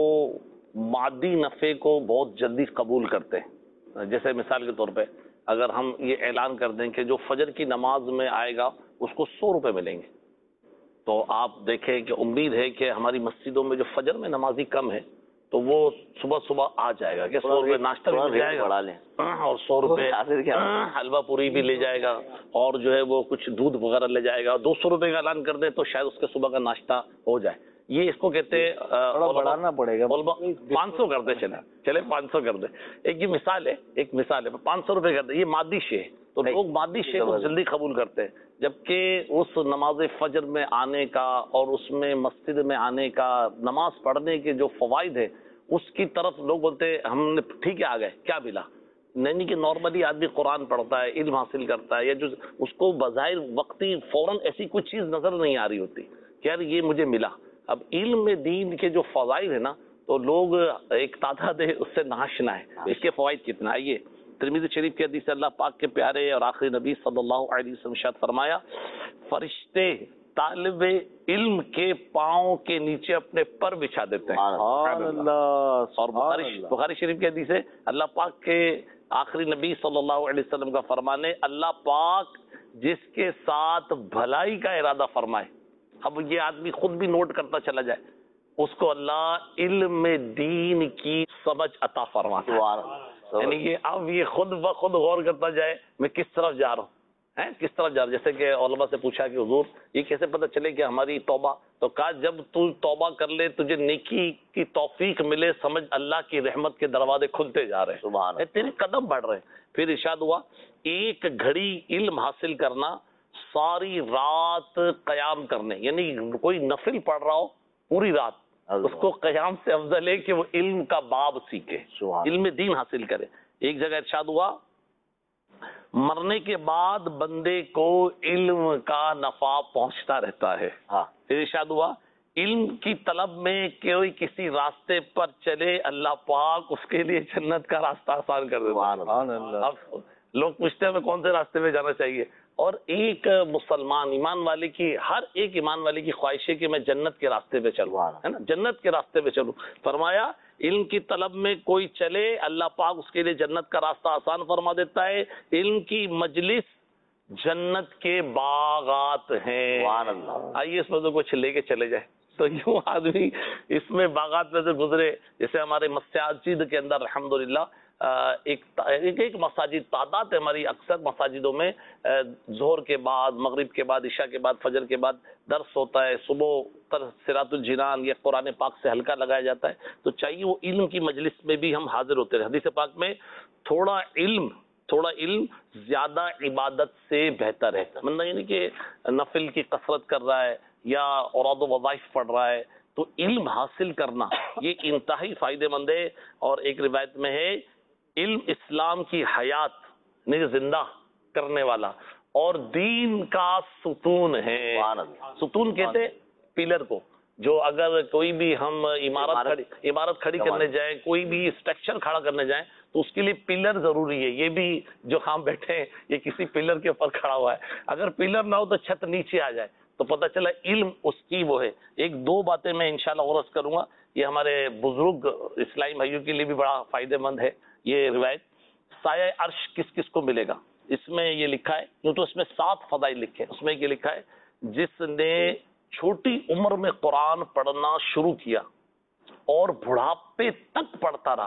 Speaker 4: مادی نفع کو بہت جلدی قبول کرتے ہیں. جیسے مثال کے طور پہ اگر ہم یہ اعلان کر دیں کہ جو فجر کی نماز میں آئے گا اس کو سو روپے ملیں گے, تو آپ دیکھیں کہ امید ہے کہ ہماری مسجدوں میں جو فجر میں نمازی کم ہے تو وہ صبح صبح آ جائے گا کہ سو روپے ناشتہ بھی مل جائے گا اور سو روپے حلوہ پوری بھی لے جائے گا اور جو ہے وہ کچھ دودھ وغیرہ لے جائے گا. دو سو روپے کا اعلان کر دیں تو شاید اس کے صبح کا ناشتہ ہو جائے. یہ اس کو کہتے ہیں
Speaker 3: بڑھانا پڑے گا,
Speaker 4: پانچ سو کر دیں, چلے چلے پانچ سو کر دیں. ایک یہ مثال ہے ایک مثال ہے پانچ سو روپے کر دیں. یہ مادی شے ہے تو لوگ مادی شے کو جلدی قبول کرتے ہیں, جبکہ اس نماز فجر میں آنے کا اور اس میں مسجد میں آنے کا نماز پڑھنے کے جو فوائد ہے اس کی طرف لوگ بولتے ہیں ہم نے ٹھیک ہے آ گئے کیا ملا. نہیں کہ نارملی آدمی قرآن پڑھتا ہے علم حاصل کرتا ہے یا جو اس کو بظاہر وقتی فوراً ایسی کوئی چیز نظر نہیں آ رہی ہوتی کہ یار یہ مجھے ملا. اب علم دین کے جو فضائل ہیں نا تو لوگ ایک تعداد ہے اس سے ناشنا ہے. اس کے فوائد کتنا. آئیے ترمذی شریف کے حدیث اللہ پاک کے پیارے اور آخری نبی صلی اللہ علیہ وسلم ارشاد فرمایا فرشتے طالب علم کے پاؤں کے نیچے اپنے پر بچھا دیتے ہیں. اور بخاری شریف کے حدیث ہے اللہ پاک کے آخری نبی صلی اللہ علیہ وسلم کا فرمان ہے اللہ پاک جس کے ساتھ بھلائی کا ارادہ فرمائے. اب یہ آدمی خود بھی نوٹ کرتا چلا جائے اس کو اللہ علم دین کی سمجھ عطا فرماتا ہے. یعنی کہ اب یہ خود بخود غور کرتا جائے میں کس طرف جا رہا ہوں ہے کس طرف جا رہا. جیسے کہ علماء سے پوچھا کہ حضور یہ کیسے پتہ چلے کہ ہماری توبہ, تو کہا جب تو توبہ کر لے تجھے نیکی کی توفیق ملے سمجھ اللہ کی رحمت کے دروازے کھلتے جا رہے ہیں, تیرے قدم بڑھ رہے ہیں. پھر ارشاد ہوا ایک گھڑی علم حاصل کرنا ساری رات قیام کرنے, یعنی کوئی نفل پڑھ رہا ہو پوری رات اس کو قیام سے افضل ہے کہ وہ علم کا باب سیکھے علم دین حاصل کرے. ایک جگہ ارشاد ہوا مرنے کے بعد بندے کو علم کا نفع پہنچتا رہتا ہے. پھر ارشاد ہوا علم کی طلب میں کوئی کسی راستے پر چلے اللہ پاک اس کے لیے جنت کا راستہ آسان کر دیتا ہے. اب لوگ پوچھتے ہیں ہمیں کون سے راستے میں جانا چاہیے, اور ایک مسلمان ایمان والے کی ہر ایک ایمان والے کی خواہش ہے کہ میں جنت کے راستے پہ چلوں, ہے نا جنت کے راستے پہ چلوں. فرمایا علم کی طلب میں کوئی چلے اللہ پاک اس کے لیے جنت کا راستہ آسان فرما دیتا ہے. علم کی مجلس جنت کے باغات ہیں. آئیے اس میں تو کچھ لے کے چلے جائے تو یوں آدمی اس میں باغات میں سے گزرے. جیسے ہمارے مساجد کے اندر الحمدللہ ایک ایک مساجد تعداد ہے ہماری اکثر مساجدوں میں ظہر کے بعد مغرب کے بعد عشاء کے بعد فجر کے بعد درس ہوتا ہے. صبح صراط الجنان یا قرآن پاک سے ہلکا لگایا جاتا ہے. تو چاہیے وہ علم کی مجلس میں بھی ہم حاضر ہوتے رہے. حدیث پاک میں تھوڑا علم تھوڑا علم زیادہ عبادت سے بہتر ہے. مطلب یعنی کہ نفل کی کثرت کر رہا ہے یا اوراد و وظائف پڑھ رہا ہے تو علم حاصل کرنا یہ انتہائی فائدے مند ہے. اور ایک روایت میں ہے علم اسلام کی حیات نے زندہ کرنے والا اور دین کا ستون ہے. ستون کہتے پلر کو, جو اگر کوئی بھی ہم عمارت کھڑی عمارت کھڑی کرنے جائیں کوئی بھی اسٹرکچر کھڑا کرنے جائیں تو اس کے لیے پلر ضروری ہے. یہ بھی جو ہم بیٹھے ہیں یہ کسی پلر کے اوپر کھڑا ہوا ہے. اگر پلر نہ ہو تو چھت نیچے آ جائے تو پتہ چلا علم اس کی وہ ہے. ایک دو باتیں میں انشاءاللہ غرض کروں گا, یہ ہمارے بزرگ اسلامی بھائیوں کے لیے بھی بڑا فائدے مند ہے یہ روایت. سایہ عرش کس کس کو ملے گا, اس میں یہ لکھا ہے کیوں تو اس میں سات فضائل لکھے ہیں. اس میں یہ لکھا ہے جس نے چھوٹی عمر میں قرآن پڑھنا شروع کیا اور بڑھاپے تک پڑھتا رہا.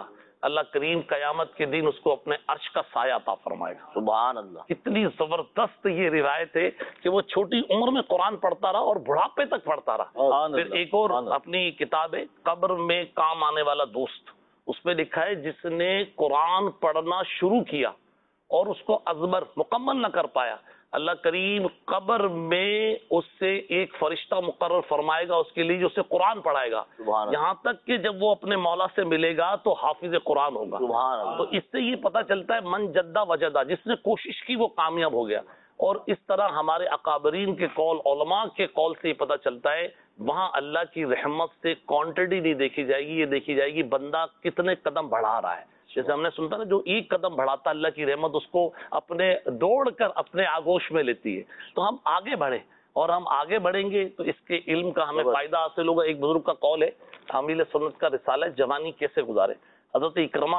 Speaker 4: اللہ کریم قیامت کے دن اس کو اپنے عرش کا سایہ عطا فرمائے گا.
Speaker 5: سبحان اللہ.
Speaker 4: اتنی زبردست یہ روایت ہے کہ وہ چھوٹی عمر میں قرآن پڑھتا رہا اور بڑھاپے تک پڑھتا رہا. پھر ایک اور اپنی کتاب ہے قبر میں کام آنے والا دوست، اس میں لکھا ہے جس نے قرآن پڑھنا شروع کیا اور اس کو ازبر مکمل نہ کر پایا، اللہ کریم قبر میں اس سے ایک فرشتہ مقرر فرمائے گا اس کے لیے جو اسے قرآن پڑھائے گا، یہاں تک کہ جب وہ اپنے مولا سے ملے گا تو حافظ قرآن ہوگا. تو اس سے یہ پتہ چلتا ہے من جدہ وجدہ، جس نے کوشش کی وہ کامیاب ہو گیا. اور اس طرح ہمارے اکابرین کے قول، علماء کے قول سے یہ پتہ چلتا ہے وہاں اللہ کی رحمت سے کوانٹٹی نہیں دیکھی جائے گی، یہ دیکھی جائے گی بندہ کتنے قدم بڑھا رہا ہے. جیسے ہم نے سنتا نا جو ایک قدم بڑھاتا اللہ کی رحمت اس کو اپنے دوڑ کر اپنے آگوش میں لیتی ہے. تو ہم آگے بڑھیں اور ہم آگے بڑھیں گے تو اس کے علم کا ہمیں فائدہ حاصل ہوگا. ایک بزرگ کا قول ہے، حامل سنت کا رسالہ ہے جوانی کیسے گزارے. حضرت اکرمہ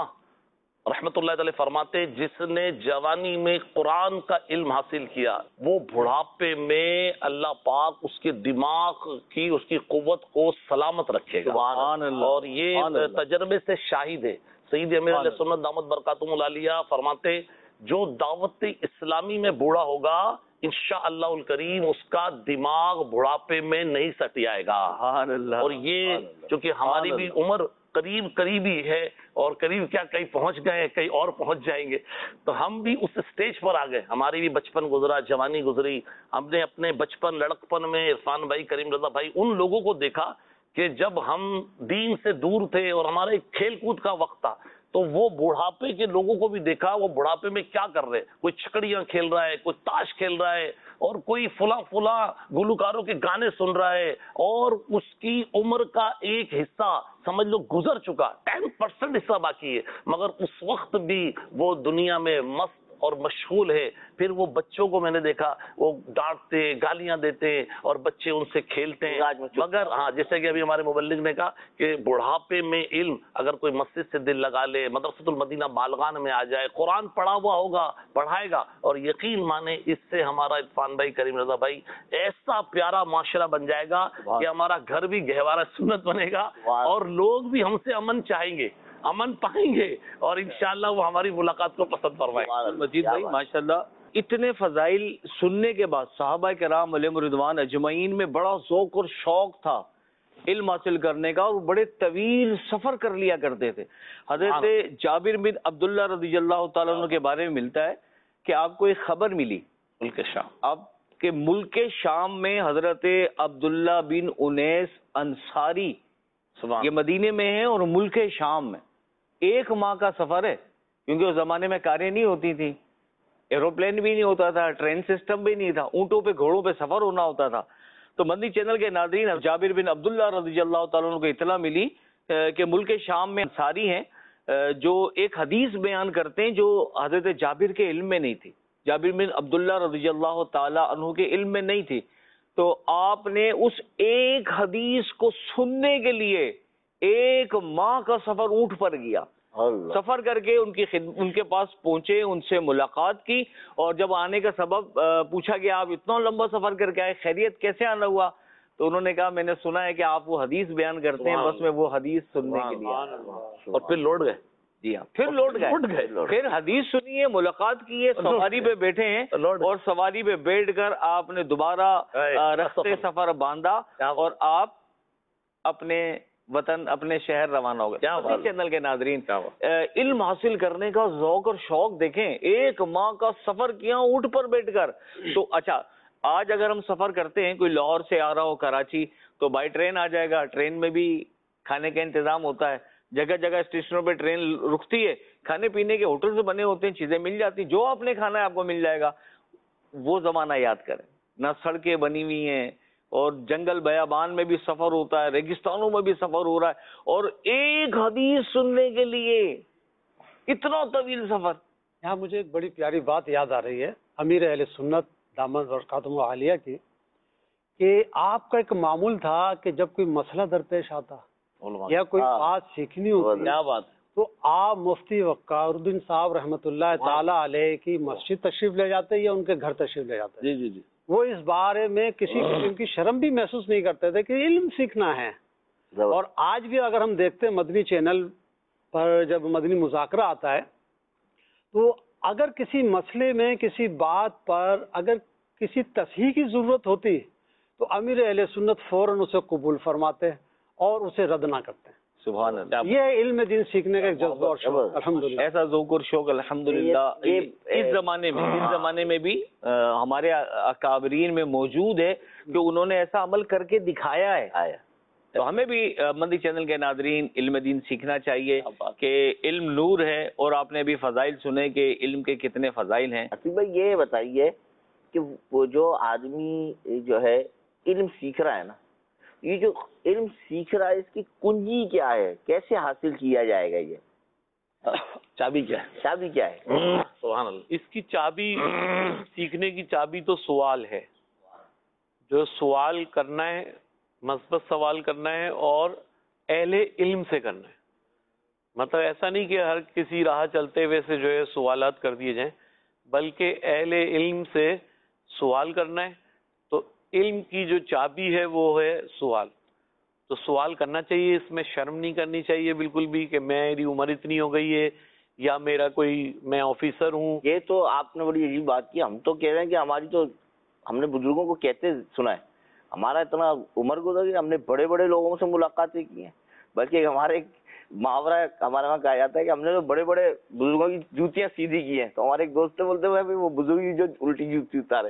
Speaker 4: رحمت اللہ علیہ فرماتے جس نے جوانی میں قرآن کا علم حاصل کیا وہ بڑھاپے میں اللہ پاک اس کے دماغ کی اس کی قوت کو سلامت رکھے گا. اور یہ تجربے سے شاہد ہے. سید امیر علیہ سنت دامت برکاتہم العالیہ فرماتے جو دعوت اسلامی میں بوڑھا ہوگا انشاءاللہ الکریم اس کا دماغ بڑھاپے میں نہیں سٹی آئے گا. اور یہ چونکہ ہماری بھی عمر قریب قریبی ہے اور قریب کیا کہیں پہنچ گئے کہیں اور پہنچ جائیں گے تو ہم بھی اس سٹیج پر آ گئے. ہماری بھی بچپن گزرا، جوانی گزری. ہم نے اپنے بچپن لڑکپن میں عرفان بھائی، کریم رضا بھائی، ان لوگوں کو دیکھا کہ جب ہم دین سے دور تھے اور ہمارے کھیل کود کا وقت تھا تو وہ بڑھاپے کے لوگوں کو بھی دیکھا وہ بڑھاپے میں کیا کر رہے. کوئی چھکڑیاں کھیل رہا ہے، کوئی تاش کھیل رہا ہے اور کوئی فلاں فلاں گلوکاروں کے گانے سن رہا ہے اور اس کی عمر کا ایک حصہ سمجھ لو گزر چکا، ٹین پرسنٹ حصہ باقی ہے، مگر اس وقت بھی وہ دنیا میں مست اور مشغول ہے. پھر وہ بچوں کو میں نے دیکھا وہ ڈانٹتے گالیاں دیتے اور بچے ان سے کھیلتے ہیں. مگر ہاں جیسے کہ ابھی ہمارے مبلغ نے کہا کہ بڑھاپے میں علم اگر کوئی مسجد سے دل لگا لے، مدرسۃ المدینہ بالغان میں آ جائے، قرآن پڑھا ہوا ہوگا، پڑھائے گا اور یقین مانے اس سے ہمارا عرفان بھائی، کریم رضا بھائی، ایسا پیارا معاشرہ بن جائے گا کہ ہمارا گھر بھی گہوارہ سنت بنے گا اور لوگ بھی ہم سے امن چاہیں گے، امن پائیں گے اور انشاءاللہ وہ ہماری ملاقات کو پسند فرمائیں گے.
Speaker 8: مجید بھائی ماشاءاللہ اتنے فضائل سننے کے بعد صحابہ کرام علیہم رضوان اجمعین میں بڑا ذوق اور شوق تھا علم حاصل کرنے کا اور بڑے طویل سفر کر لیا کرتے تھے. حضرت جابر بن عبداللہ رضی اللہ تعالیٰ عنہ کے بارے میں ملتا ہے کہ آپ کو ایک خبر ملی
Speaker 4: ملک شام،
Speaker 8: آپ کے ملک شام میں حضرت عبداللہ بن انیس انصاری یہ مدینے میں ہیں اور ملک شام میں ایک ماہ کا سفر ہے کیونکہ اس زمانے میں کاریں نہیں ہوتی تھی، ایروپلین بھی نہیں ہوتا تھا، ٹرین سسٹم بھی نہیں تھا، اونٹوں پہ گھوڑوں پہ سفر ہونا ہوتا تھا. تو مدنی چینل کے ناظرین جابر بن عبداللہ رضی اللہ تعالیٰ عنہ کو اطلاع ملی کہ ملک شام میں انصاری ہیں جو ایک حدیث بیان کرتے ہیں جو حضرت جابر کے علم میں نہیں تھی، جابر بن عبداللہ رضی اللہ تعالیٰ عنہ کے علم میں نہیں تھی. تو آپ نے اس ایک حدیث کو سننے کے لیے ایک ماہ کا سفر اونٹ پر کیا. سفر کر کے ان کی ان کے پاس پہنچے، ان سے ملاقات کی اور جب آنے کا سبب پوچھا کہ آپ اتنا لمبا سفر کر کے آئے، خیریت کیسے آنا ہوا؟ تو انہوں نے کہا میں نے سنا ہے کہ آپ وہ حدیث بیان کرتے ہیں، بس میں وہ حدیث سننے کے لیے.
Speaker 4: اور پھر لوٹ گئے.
Speaker 8: جی ہاں پھر لوٹ گئے، پھر حدیث سنی ہے، ملاقات کی ہے، سواری پہ بیٹھے ہیں اور سواری پہ بیٹھ کر آپ نے دوبارہ رستے سفر باندھا اور آپ اپنے وطن اپنے شہر روانہ ہو گئے. چینل کے ناظرین علم حاصل کرنے کا ذوق اور شوق دیکھیں، ایک ماہ کا سفر کیا اونٹ پر بیٹھ کر. تو اچھا آج اگر ہم سفر کرتے ہیں، کوئی لاہور سے آ رہا ہو کراچی تو بائی ٹرین آ جائے گا، ٹرین میں بھی کھانے کا انتظام ہوتا ہے، جگہ جگہ اسٹیشنوں پہ ٹرین رکتی ہے، کھانے پینے کے ہوٹل بنے ہوتے ہیں، چیزیں مل جاتی ہیں، جو آپ نے کھانا ہے آپ کو مل جائے گا. وہ زمانہ یاد کریں، نہ سڑکیں بنی ہوئی ہیں اور جنگل بیابان میں بھی سفر ہوتا ہے، ریگستانوں میں بھی سفر ہو رہا ہے اور ایک حدیث سننے کے لیے اتنا طویل سفر.
Speaker 6: یہاں مجھے ایک بڑی پیاری بات یاد آ رہی ہے امیر اہل سنت دامت برکاتہم عالیہ کی، کہ آپ کا ایک معمول تھا کہ جب کوئی مسئلہ درپیش آتا یا کوئی بات سیکھنی ہوتی
Speaker 4: کیا بات
Speaker 6: تو آپ مفتی وقار الدین صاحب رحمۃ اللہ تعالی علیہ کی مسجد تشریف لے جاتے یا ان کے گھر تشریف لے جاتے.
Speaker 4: جی جی جی
Speaker 6: وہ اس بارے میں کسی قسم کی شرم بھی محسوس نہیں کرتے تھے کہ علم سیکھنا ہے. اور آج بھی اگر ہم دیکھتے ہیں مدنی چینل پر جب مدنی مذاکرہ آتا ہے تو اگر کسی مسئلے میں کسی بات پر اگر کسی تصحیح کی ضرورت ہوتی تو امیر اہل سنت فوراً اسے قبول فرماتے ہیں اور اسے رد نہ کرتے ہیں.
Speaker 2: سبحان اللہ.
Speaker 6: یہ علم دین سیکھنے کا ایک جذبہ اور شوق الحمدللہ.
Speaker 2: ایسا ذوق اور شوق الحمدللہ اس زمانے میں اس زمانے میں بھی ہمارے اکابرین میں موجود ہے کہ انہوں نے ایسا عمل کر کے دکھایا ہے. تو ہمیں بھی مدنی چینل کے ناظرین علم دین سیکھنا چاہیے کہ علم نور ہے، اور آپ نے بھی فضائل سنے کہ علم کے کتنے فضائل ہیں.
Speaker 5: عقیل بھائی یہ بتائیے کہ وہ جو آدمی جو ہے علم سیکھ رہا ہے نا، یہ جو علم سیکھ رہا ہے اس کی کنجی کیا ہے، کیسے حاصل کیا جائے گا؟ یہ
Speaker 2: چابی کیا ہے؟
Speaker 5: چابی کیا ہے؟
Speaker 7: سبحان اللہ. اس کی چابی، سیکھنے کی چابی تو سوال ہے. جو سوال کرنا ہے، مثبت سوال کرنا ہے اور اہل علم سے کرنا ہے. مطلب ایسا نہیں کہ ہر کسی راہ چلتے ہوئے سے جو ہے سوالات کر دیے جائیں، بلکہ اہل علم سے سوال کرنا ہے. تو علم کی جو چابی ہے وہ ہے سوال. تو سوال کرنا چاہیے، اس میں شرم نہیں کرنی چاہیے بالکل بھی کہ میری عمر اتنی ہو گئی ہے یا میرا کوئی میں آفیسر ہوں.
Speaker 5: یہ تو آپ نے بڑی عجیب بات کی. ہم تو کہہ رہے ہیں کہ ہماری تو ہم نے بزرگوں کو کہتے سنا ہے، ہمارا اتنا عمر گزر گئی، ہم نے بڑے بڑے لوگوں سے ملاقاتیں کی ہیں. بلکہ ہمارے ایک محاورہ ہمارے وہاں کہا جاتا ہے کہ ہم نے تو بڑے بڑے بزرگوں کی جوتیاں سیدھی کی ہیں. تو ہمارے ایک دوست بولتے ہوئے وہ بزرگ جو الٹی جوتی اتارے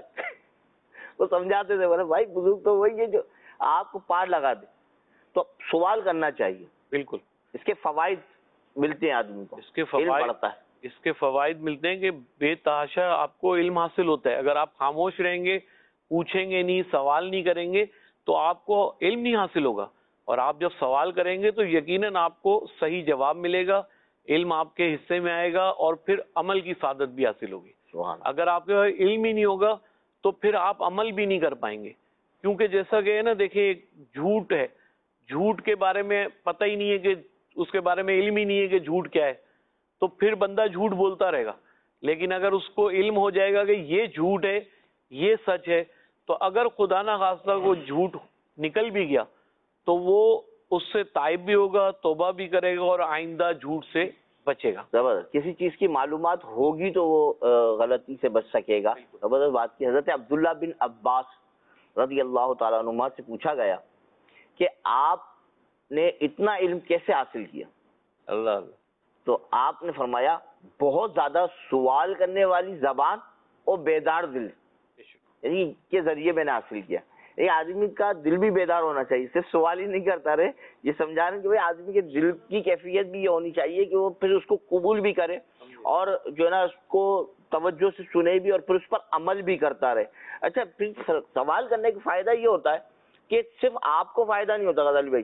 Speaker 5: وہ سمجھاتے تھے، بولے بھائی بزرگ تو وہی ہے جو آپ کو پار لگا دے. تو سوال کرنا چاہیے.
Speaker 7: بالکل.
Speaker 5: اس کے فوائد ملتے ہیں آدمی کو،
Speaker 7: اس کے فوائد
Speaker 5: پڑتا ہے.
Speaker 7: اس کے فوائد ملتے ہیں کہ بے تحاشا آپ کو علم حاصل ہوتا ہے. اگر آپ خاموش رہیں گے، پوچھیں گے نہیں، سوال نہیں کریں گے تو آپ کو علم نہیں حاصل ہوگا. اور آپ جب سوال کریں گے تو یقیناً آپ کو صحیح جواب ملے گا، علم آپ کے حصے میں آئے گا اور پھر عمل کی سعادت بھی حاصل ہوگی. اگر آپ کے علم ہی نہیں ہوگا تو پھر آپ عمل بھی نہیں کر پائیں گے. کیونکہ جیسا کہ ہے نا، دیکھیں ایک جھوٹ ہے، جھوٹ کے بارے میں پتہ ہی نہیں ہے کہ اس کے بارے میں علم ہی نہیں ہے کہ جھوٹ کیا ہے، تو پھر بندہ جھوٹ بولتا رہے گا. لیکن اگر اس کو علم ہو جائے گا کہ یہ جھوٹ ہے، یہ سچ ہے، تو اگر خدا نہ خواستہ وہ جھوٹ نکل بھی گیا تو وہ اس سے تائب بھی ہوگا، توبہ بھی کرے گا اور آئندہ جھوٹ سے بچے گا.
Speaker 5: زبردست. کسی چیز کی معلومات ہوگی تو وہ غلطی سے بچ سکے گا. زبردست بات کی. حضرت عبداللہ بن عباس رضی اللہ تعالیٰ عنہما سے پوچھا گیا کہ آپ نے اتنا علم کیسے حاصل کیا؟
Speaker 2: اللہ.
Speaker 5: تو آپ نے فرمایا بہت زیادہ سوال کرنے والی زبان اور بیدار دل یعنی کے ذریعے میں نے حاصل کیا. یہ آدمی کا دل بھی بیدار ہونا چاہیے، صرف سوال ہی نہیں کرتا رہے. یہ سمجھا رہے ہیں کہ بھائی آدمی کے دل کی کیفیت بھی یہ ہونی چاہیے کہ وہ پھر اس کو قبول بھی کرے اور جو ہے نا اس کو توجہ سے سنے بھی اور پھر اس پر عمل بھی کرتا رہے. اچھا، پھر سوال کرنے کا فائدہ یہ ہوتا ہے کہ صرف آپ کو فائدہ نہیں ہوتا غزالی بھائی.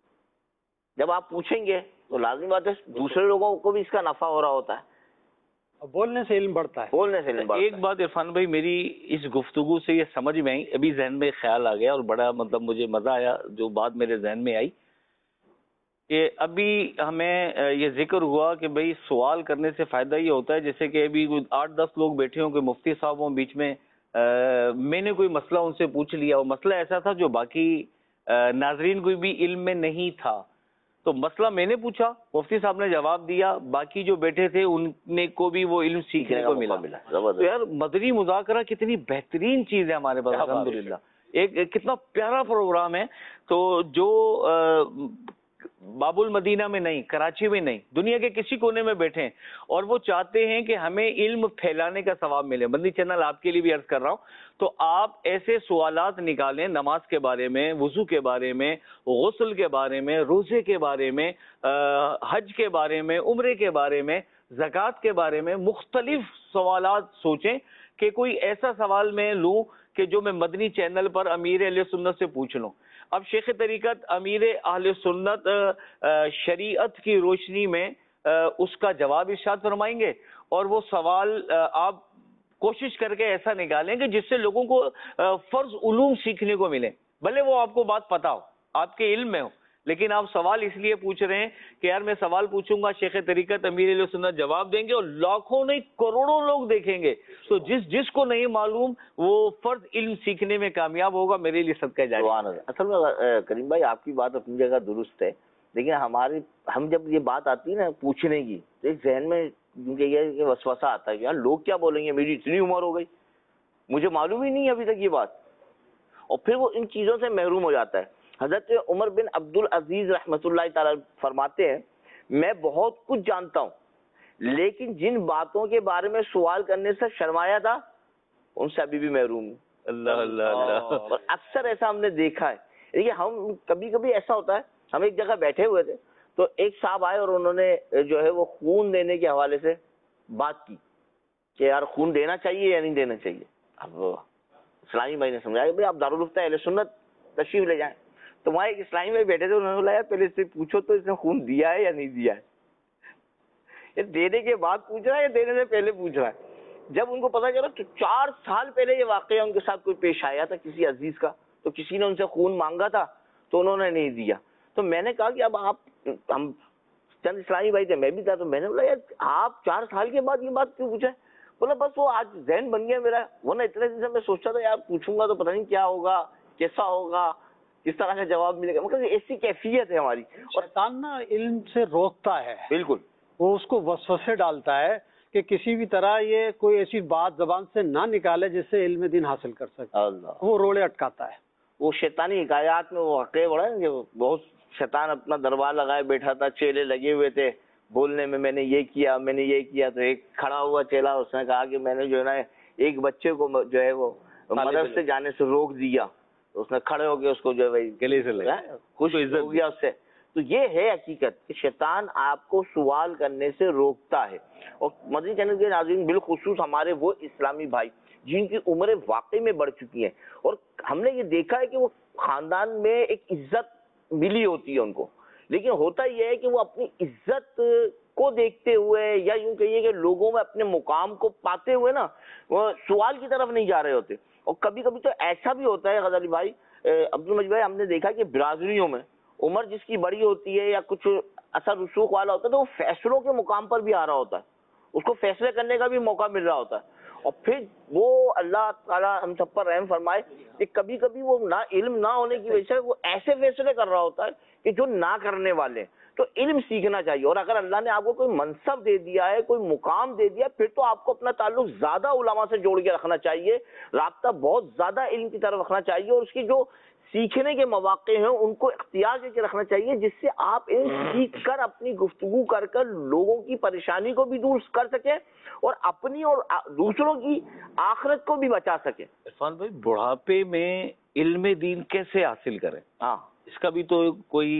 Speaker 5: جب آپ پوچھیں گے تو لازمی بات ہے دوسرے لوگوں کو بھی اس کا نفع ہو رہا ہوتا ہے.
Speaker 6: بولنے سے علم بڑھتا ہے.
Speaker 5: بولنے سے علم بڑھتا ہے.
Speaker 2: ایک بات عرفان بھائی میری اس گفتگو سے یہ سمجھ میں آئی، ابھی ذہن میں خیال آ گیا اور بڑا مطلب مجھے مزہ آیا جو بات میرے ذہن میں آئی کہ ابھی ہمیں یہ ذکر ہوا کہ بھئی سوال کرنے سے فائدہ یہ ہوتا ہے جیسے کہ ابھی آٹھ دس لوگ بیٹھے ہوں کہ مفتی صاحب ہوں بیچ میں، میں نے کوئی مسئلہ ان سے پوچھ لیا اور مسئلہ ایسا تھا جو باقی ناظرین کو بھی علم میں نہیں تھا. تو مسئلہ میں نے پوچھا، مفتی صاحب نے جواب دیا، باقی جو بیٹھے تھے ان نے کو بھی وہ علم سیکھنے کو ملا. تو یار مدنی مذاکرہ کتنی بہترین چیز ہے ہمارے پاس الحمدللہ. ایک کتنا پیارا پروگرام ہے. تو جو باب المدینہ میں نہیں، کراچی میں نہیں، دنیا کے کسی کونے میں بیٹھے ہیں اور وہ چاہتے ہیں کہ ہمیں علم پھیلانے کا ثواب ملے. مدنی چینل آپ کے لیے بھی عرض کر رہا ہوں، تو آپ ایسے سوالات نکالیں نماز کے بارے میں، وضو کے بارے میں، غسل کے بارے میں، روزے کے بارے میں، حج کے بارے میں، عمرے کے بارے میں، زکوٰۃ کے بارے میں، مختلف سوالات سوچیں کہ کوئی ایسا سوال میں لوں کہ جو میں مدنی چینل پر امیر اہل سنت سے پوچھ لوں. اب شیخ طریقت امیر اہل سنت شریعت کی روشنی میں اس کا جواب ارشاد فرمائیں گے اور وہ سوال آپ کوشش کر کے ایسا نکالیں کہ جس سے لوگوں کو فرض علوم سیکھنے کو ملے. بھلے وہ آپ کو بات پتا ہو، آپ کے علم میں ہو، لیکن آپ سوال اس لیے پوچھ رہے ہیں کہ یار میں سوال پوچھوں گا، شیخ طریقت امیر اہل سنت جواب دیں گے اور لاکھوں نہیں کروڑوں لوگ دیکھیں گے. تو جس جس کو نہیں معلوم وہ فرض علم سیکھنے میں کامیاب ہوگا. میرے لیے صدقہ جاری.
Speaker 5: اصل میں کریم بھائی آپ کی بات اپنی جگہ درست ہے لیکن ہماری ہم جب یہ بات آتی ہے نا پوچھنے کی تو ایک ذہن میں یہ وسوسہ آتا ہے کہ یار لوگ کیا بولیں گے, میری اتنی عمر ہو گئی, مجھے معلوم ہی نہیں ہے ابھی تک یہ بات, اور پھر وہ ان چیزوں سے محروم ہو جاتا ہے. حضرت عمر بن عبد العزیز رحمۃ اللہ تعالی فرماتے ہیں میں بہت کچھ جانتا ہوں لیکن جن باتوں کے بارے میں سوال کرنے سے شرمایا تھا ان سے ابھی بھی محروم ہوں.
Speaker 2: اللہ اللہ اللہ.
Speaker 5: اور اکثر ایسا ہم نے دیکھا ہے. دیکھیے ہم کبھی کبھی ایسا ہوتا ہے, ہم ایک جگہ بیٹھے ہوئے تھے تو ایک صاحب آئے اور انہوں نے جو ہے وہ خون دینے کے حوالے سے بات کی کہ یار خون دینا چاہیے یا نہیں دینا چاہیے. اب اسلامی بھائی نے سمجھایا بھائی آپ دارالفتہ اہل سنت تشریف لے جائیں. تو وہاں ایک اسلامی بھائی بیٹھے تھے, انہوں نے بولا پہلے اس سے پوچھو تو اس نے خون دیا ہے یا نہیں دیا ہے. یہ دینے کے بعد پوچھ رہا ہے یا دینے سے پہلے پوچھ رہا ہے. جب ان کو پتا چلا تو چار سال پہلے یہ واقعہ ان کے ساتھ کوئی پیش آیا تھا کسی عزیز کا, تو کسی نے ان سے خون مانگا تھا تو انہوں نے نہیں دیا. تو میں نے کہا کہ اب آپ, ہم چند اسلامی بھائی تھے, میں بھی تھا, تو میں نے بولا یار آپ چار سال کے بعد یہ بات کیوں پوچھا؟ بولا بس وہ آج ذہن بن گیا میرا, ورنہ اتنے دن سے میں سوچتا تھا یار پوچھوں گا تو پتہ نہیں کیا ہوگا, کیسا ہوگا, کس طرح کا جواب ملے گا. مطلب ایسی کیفیت ہے ہماری. اور
Speaker 6: شیطان نا علم سے روکتا ہے,
Speaker 5: بالکل
Speaker 6: وہ اس کو وسوسے ڈالتا ہے کہ کسی بھی طرح یہ کوئی ایسی بات زبان سے نہ نکالے جس سے علم دین حاصل کر سکے.
Speaker 5: اللہ
Speaker 6: وہ روڑے اٹکاتا ہے.
Speaker 5: وہ شیطانی حکایات میں وہ واقعے بڑا ہے کہ بہت شیطان اپنا دربار لگائے بیٹھا تھا, چیلے لگے ہوئے تھے بولنے میں, میں نے یہ کیا میں نے یہ کیا. تو ایک کھڑا ہوا چیلا, اس نے کہا کہ میں نے جو ہے نا ایک بچے کو جو ہے وہ مدرسے جانے سے روک دیا. اس نے کھڑے ہو کے اس کو جو ہے گلے سے لگا, خوش ہو گیا اس سے. تو یہ ہے حقیقت کہ شیطان آپ کو سوال کرنے سے روکتا ہے. اور مدنی چینل کے ناظرین بالخصوص ہمارے وہ اسلامی بھائی جن کی عمریں واقعی میں بڑھ چکی ہیں, اور ہم نے یہ دیکھا ہے کہ وہ خاندان میں ایک عزت ملی ہوتی ہے ان کو, لیکن ہوتا یہ ہے کہ وہ اپنی عزت کو دیکھتے ہوئے یا یوں کہیے کہ لوگوں میں اپنے مقام کو پاتے ہوئے نا وہ سوال کی طرف نہیں جا رہے ہوتے. اور کبھی کبھی تو ایسا بھی ہوتا ہے غزالی بھائی, عبد المجید بھائی, ہم نے دیکھا کہ برادریوں میں عمر جس کی بڑی ہوتی ہے یا کچھ اثر رسوخ والا ہوتا ہے تو وہ فیصلوں کے مقام پر بھی آ رہا ہوتا ہے, اس کو فیصلے کرنے کا بھی موقع مل رہا ہوتا ہے. اور پھر وہ اللہ تعالیٰ ہم سب پر رحم فرمائے کہ کبھی کبھی وہ نہ علم نہ ہونے کی وجہ سے وہ ایسے فیصلے کر رہا ہوتا ہے کہ جو نہ کرنے والے. تو علم سیکھنا چاہیے, اور اگر اللہ نے آپ کو کوئی منصب دے دیا ہے, کوئی مقام دے دیا, پھر تو آپ کو اپنا تعلق زیادہ علماء سے جوڑ کے رکھنا چاہیے, رابطہ بہت زیادہ علم کی طرف رکھنا چاہیے, اور اس کی جو سیکھنے کے مواقع ہیں ان کو اختیار کر کے رکھنا چاہیے, جس سے آپ علم سیکھ کر اپنی گفتگو کر کر لوگوں کی پریشانی کو بھی دور کر سکیں اور اپنی اور دوسروں کی آخرت کو بھی بچا سکیں.
Speaker 2: عرفان بھائی, بڑھاپے میں علم دین کیسے حاصل کریں؟
Speaker 5: ہاں,
Speaker 2: اس کا بھی تو کوئی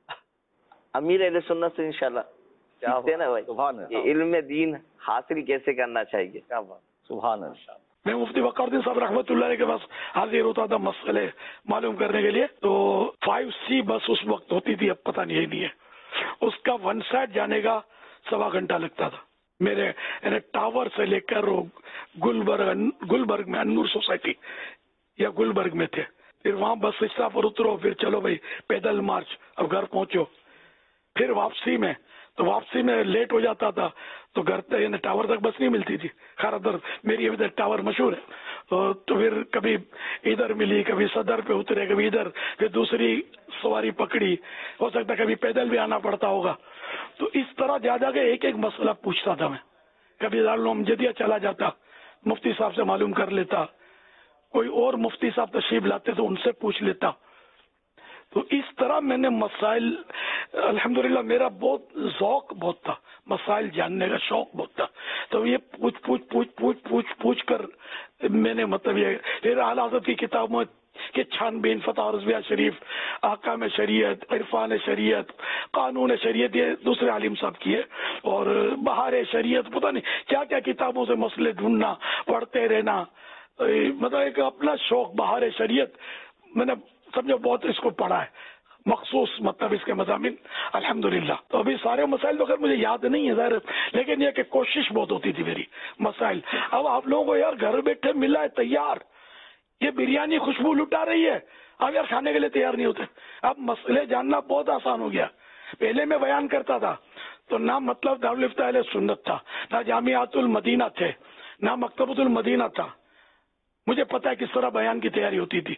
Speaker 5: امیر اہل سنت سے انشاءاللہ سیکھتے ہیں نا بھائی.
Speaker 2: سبحان اللہ.
Speaker 5: یہ علم دین حاصل کیسے کرنا چاہیے.
Speaker 2: کیا بات, سبحان اللہ.
Speaker 10: میں مفتی وقار الدین صاحب رحمۃ اللہ علیہ کے پاس حاضر ہوتا تھا مسئلے معلوم کرنے کے لیے. تو فائیو سی بس اس وقت ہوتی تھی, اب پتہ نہیں نہیں ہے. اس کا ون سائڈ جانے کا سوا گھنٹہ لگتا تھا میرے یعنی ٹاور سے لے کر گلبرگ گلبرگ میں انور سوسائٹی یا گلبرگ میں تھے. پھر وہاں بس اسٹاپ پر اترو, پھر چلو بھائی پیدل مارچ, اب گھر پہنچو. پھر واپسی میں تو واپسی میں لیٹ ہو جاتا تھا تو گھر تک یعنی ٹاور تک بس نہیں ملتی تھی. خیر ادھر میری ابھی تک ٹاور مشہور ہے, تو پھر کبھی ادھر ملی, کبھی صدر پہ اترے, کبھی ادھر, پھر دوسری سواری پکڑی, ہو سکتا ہے کبھی پیدل بھی آنا پڑتا ہوگا. تو اس طرح جا جا کے ایک ایک مسئلہ پوچھتا تھا میں. کبھی دارالعلوم جدیہ چلا جاتا, مفتی صاحب سے معلوم کر لیتا, کوئی اور مفتی صاحب تشریف لاتے تو ان سے پوچھ لیتا. تو اس طرح میں نے مسائل, الحمدللہ میرا بہت ذوق بہت تھا, مسائل جاننے کا شوق بہت تھا. تو یہ پوچھ پوچھ پوچھ پوچھ پوچھ پوچھ کر میں نے مطلب یہ پھر اعلیٰ حضرت کی کتابوں کے چھان بین فتح رضویہ شریف, احکام شریعت, عرفان شریعت, قانون شریعت, یہ دوسرے عالم صاحب کی ہے, اور بہار شریعت, پتہ نہیں کیا کیا کتابوں سے مسئلے ڈھونڈنا, پڑھتے رہنا. مطلب ایک اپنا شوق بہار شریعت میں نے سمجھو بہت اس کو پڑھا ہے, مخصوص مطلب اس کے مضامین الحمدللہ. تو ابھی سارے مسائل تو خیر مجھے یاد نہیں ہے ظاہر, لیکن یہ کہ کوشش بہت ہوتی تھی میری مسائل. اب آپ لوگوں کو یار گھر بیٹھے ملا ہے تیار, یہ بریانی خوشبو لٹا رہی ہے, اب یار کھانے کے لیے تیار نہیں ہوتے. اب مسئلے جاننا بہت آسان ہو گیا. پہلے میں بیان کرتا تھا تو نہ مطلب دارالفتہ اہل سنت تھا, نہ جامعات المدینہ تھے, نہ مکتبۃ المدینہ تھا. مجھے پتا ہے کس طرح بیان کی تیاری ہوتی تھی.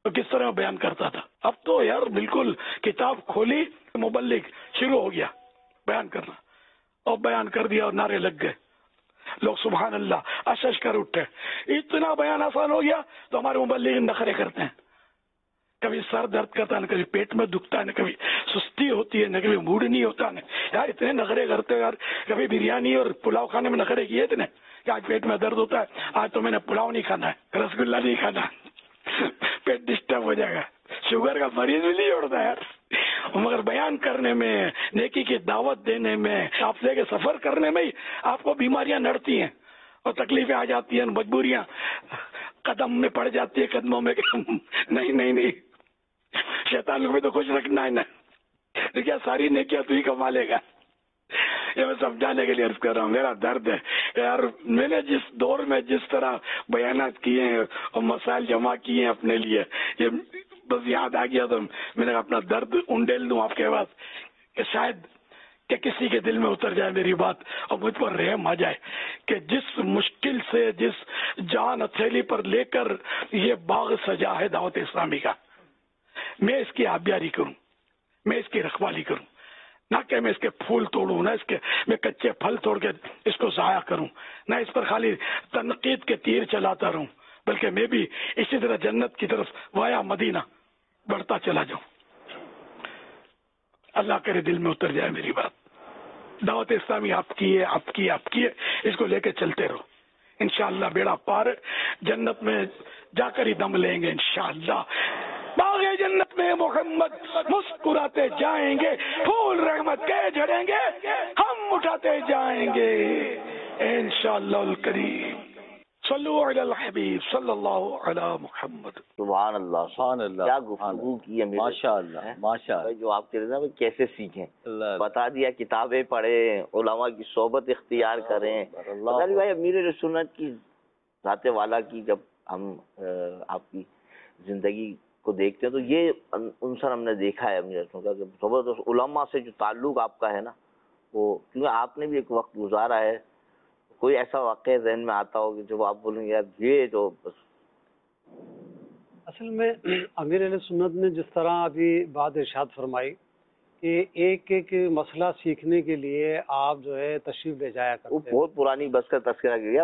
Speaker 10: تو کس طرح میں بیان کرتا تھا. اب تو یار بالکل کتاب کھولی, مبلغ شروع ہو گیا بیان کرنا, اور بیان کر دیا اور نعرے لگ گئے, لوگ سبحان اللہ اش اش کر اٹھے. اتنا بیان آسان ہو گیا تو ہمارے مبلغ نخرے کرتے ہیں, کبھی سر درد کرتا ہے, کبھی پیٹ میں دکھتا ہے, کبھی سستی ہوتی ہے, نہ کبھی موڈ نہیں ہوتا ہے. یار اتنے نخرے کرتے یار, کبھی بریانی اور پلاؤ کھانے میں نخرے کیے اتنے کہ آج پیٹ میں درد ہوتا ہے, آج تو میں نے پلاؤ نہیں کھانا ہے, رسگلہ نہیں کھانا, پیٹ ڈسٹرب ہو جائے گا. شوگر کا مریض بھی نہیں اڑتا یار, مگر بیان کرنے میں, نیکی کی دعوت دینے میں, آپ سے کے سفر کرنے میں ہی آپ کو بیماریاں نڑتی ہیں اور تکلیفیں آ جاتی ہیں, مجبوریاں قدم میں پڑ جاتی ہے, قدموں میں نہیں نہیں نہیں شیطان کو بھی تو خوش رکھنا ہے نا, کیا ساری نیکیاں تو ہی کما لے گا. یہ میں سمجھانے کے لیے عرض کر رہا ہوں, میرا درد ہے یار. میں نے جس دور میں جس طرح بیانات کیے ہیں اور مسائل جمع کیے ہیں اپنے لیے, یہ بس یاد آ گیا تو میں نے اپنا درد انڈیل دوں آپ کے پاس, کہ شاید کہ کسی کے دل میں اتر جائے میری بات اور مجھ پر رحم آ جائے کہ جس مشکل سے, جس جان ہتھیلی پر لے کر یہ باغ سجا ہے دعوت اسلامی کا, میں اس کی آبیاری کروں, میں اس کی رکھوالی کروں, نہ کہ میں اس کے پھول توڑوں, نہ اس کے میں کچے پھل توڑ کے اس کو ضائع کروں, نہ اس پر خالی تنقید کے تیر چلاتا رہوں, بلکہ میں بھی اسی طرح جنت کی طرف وایا مدینہ بڑھتا چلا جاؤں. اللہ کرے دل میں اتر جائے میری بات. دعوت اسلامی آپ کی ہے, آپ کی آپ کی ہے, اس کو لے کے چلتے رہو, انشاءاللہ بیڑا پار, جنت میں جا کر ہی دم لیں گے انشاءاللہ. باغ جنت میں محمد مسکراتے جائیں گے, پھول رحمت کے جھڑیں گے, ہم اٹھاتے جائیں گے انشاءاللہ الکریم. صلو علی الحبیب صلی اللہ علی محمد.
Speaker 5: سبحان اللہ,
Speaker 2: سبحان اللہ,
Speaker 5: کیا گفتگو کی ہے میرے,
Speaker 2: ماشاء اللہ ماشاء اللہ.
Speaker 5: جو آپ کہہ رہے ہیں کیسے سیکھیں, بتا دیا کتابیں پڑھیں, علماء کی صحبت اختیار کریں. بتا دی بھائی امیر سنت کی ذات والا کی جب ہم آپ کی زندگی کو دیکھتے ہیں تو یہ عنصر ہم نے دیکھا ہے امیر سنت کا, کہ زبردست علماء سے جو تعلق آپ کا ہے نا, وہ کیونکہ آپ نے بھی ایک وقت گزارا ہے, کوئی ایسا واقعہ ذہن میں آتا ہو کہ جب آپ بولیں گے یار یہ تو بس.
Speaker 6: اصل میں امیر اہل سنت نے جس طرح ابھی بات ارشاد فرمائی کہ ایک ایک مسئلہ سیکھنے کے لیے آپ جو ہے تشریف لے جایا کرتے,
Speaker 5: وہ بہت پرانی بس کا تذکرہ کیا,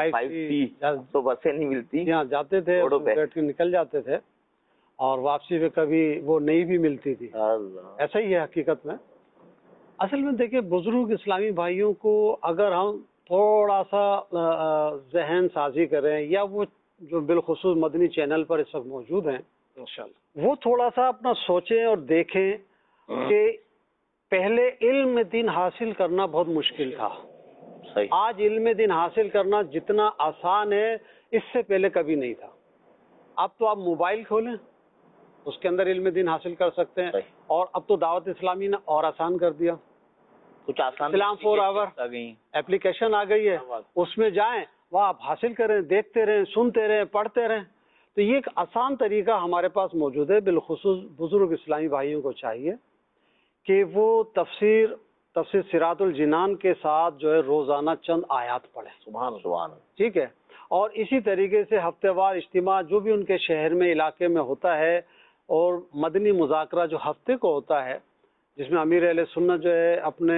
Speaker 5: تو بسیں نہیں ملتی,
Speaker 6: یہاں جاتے تھے, بیٹھ کے نکل جاتے تھے, اور واپسی پہ کبھی وہ نہیں بھی ملتی تھی. ایسا ہی ہے حقیقت میں. اصل میں دیکھیں بزرگ اسلامی بھائیوں کو اگر ہم تھوڑا سا ذہن سازی کریں, یا وہ جو بالخصوص مدنی چینل پر اس وقت موجود ہیں انشاءاللہ, وہ تھوڑا سا اپنا سوچیں اور دیکھیں کہ پہلے علم دین حاصل کرنا بہت مشکل تھا. آج علم دین حاصل کرنا جتنا آسان ہے اس سے پہلے کبھی نہیں تھا. اب تو آپ موبائل کھولیں, اس کے اندر علم دین حاصل کر سکتے ہیں, اور اب تو دعوت اسلامی نے اور آسان کر دیا,
Speaker 5: کچھ آسان
Speaker 6: اسلام فور آور ایپلیکیشن آ گئی ہے, اس میں جائیں, وہ آپ حاصل کریں, دیکھتے رہیں, سنتے رہیں, پڑھتے رہیں. تو یہ ایک آسان طریقہ ہمارے پاس موجود ہے. بالخصوص بزرگ اسلامی بھائیوں کو چاہیے کہ وہ تفسیر تفسیر صراط الجنان کے ساتھ جو ہے روزانہ چند آیات پڑھیں.
Speaker 5: سبحان سبحان,
Speaker 6: ٹھیک ہے. اور اسی طریقے سے ہفتے وار اجتماع جو بھی ان کے شہر میں علاقے میں ہوتا ہے, اور مدنی مذاکرہ جو ہفتے کو ہوتا ہے, جس میں امیر اہل سنت جو ہے اپنے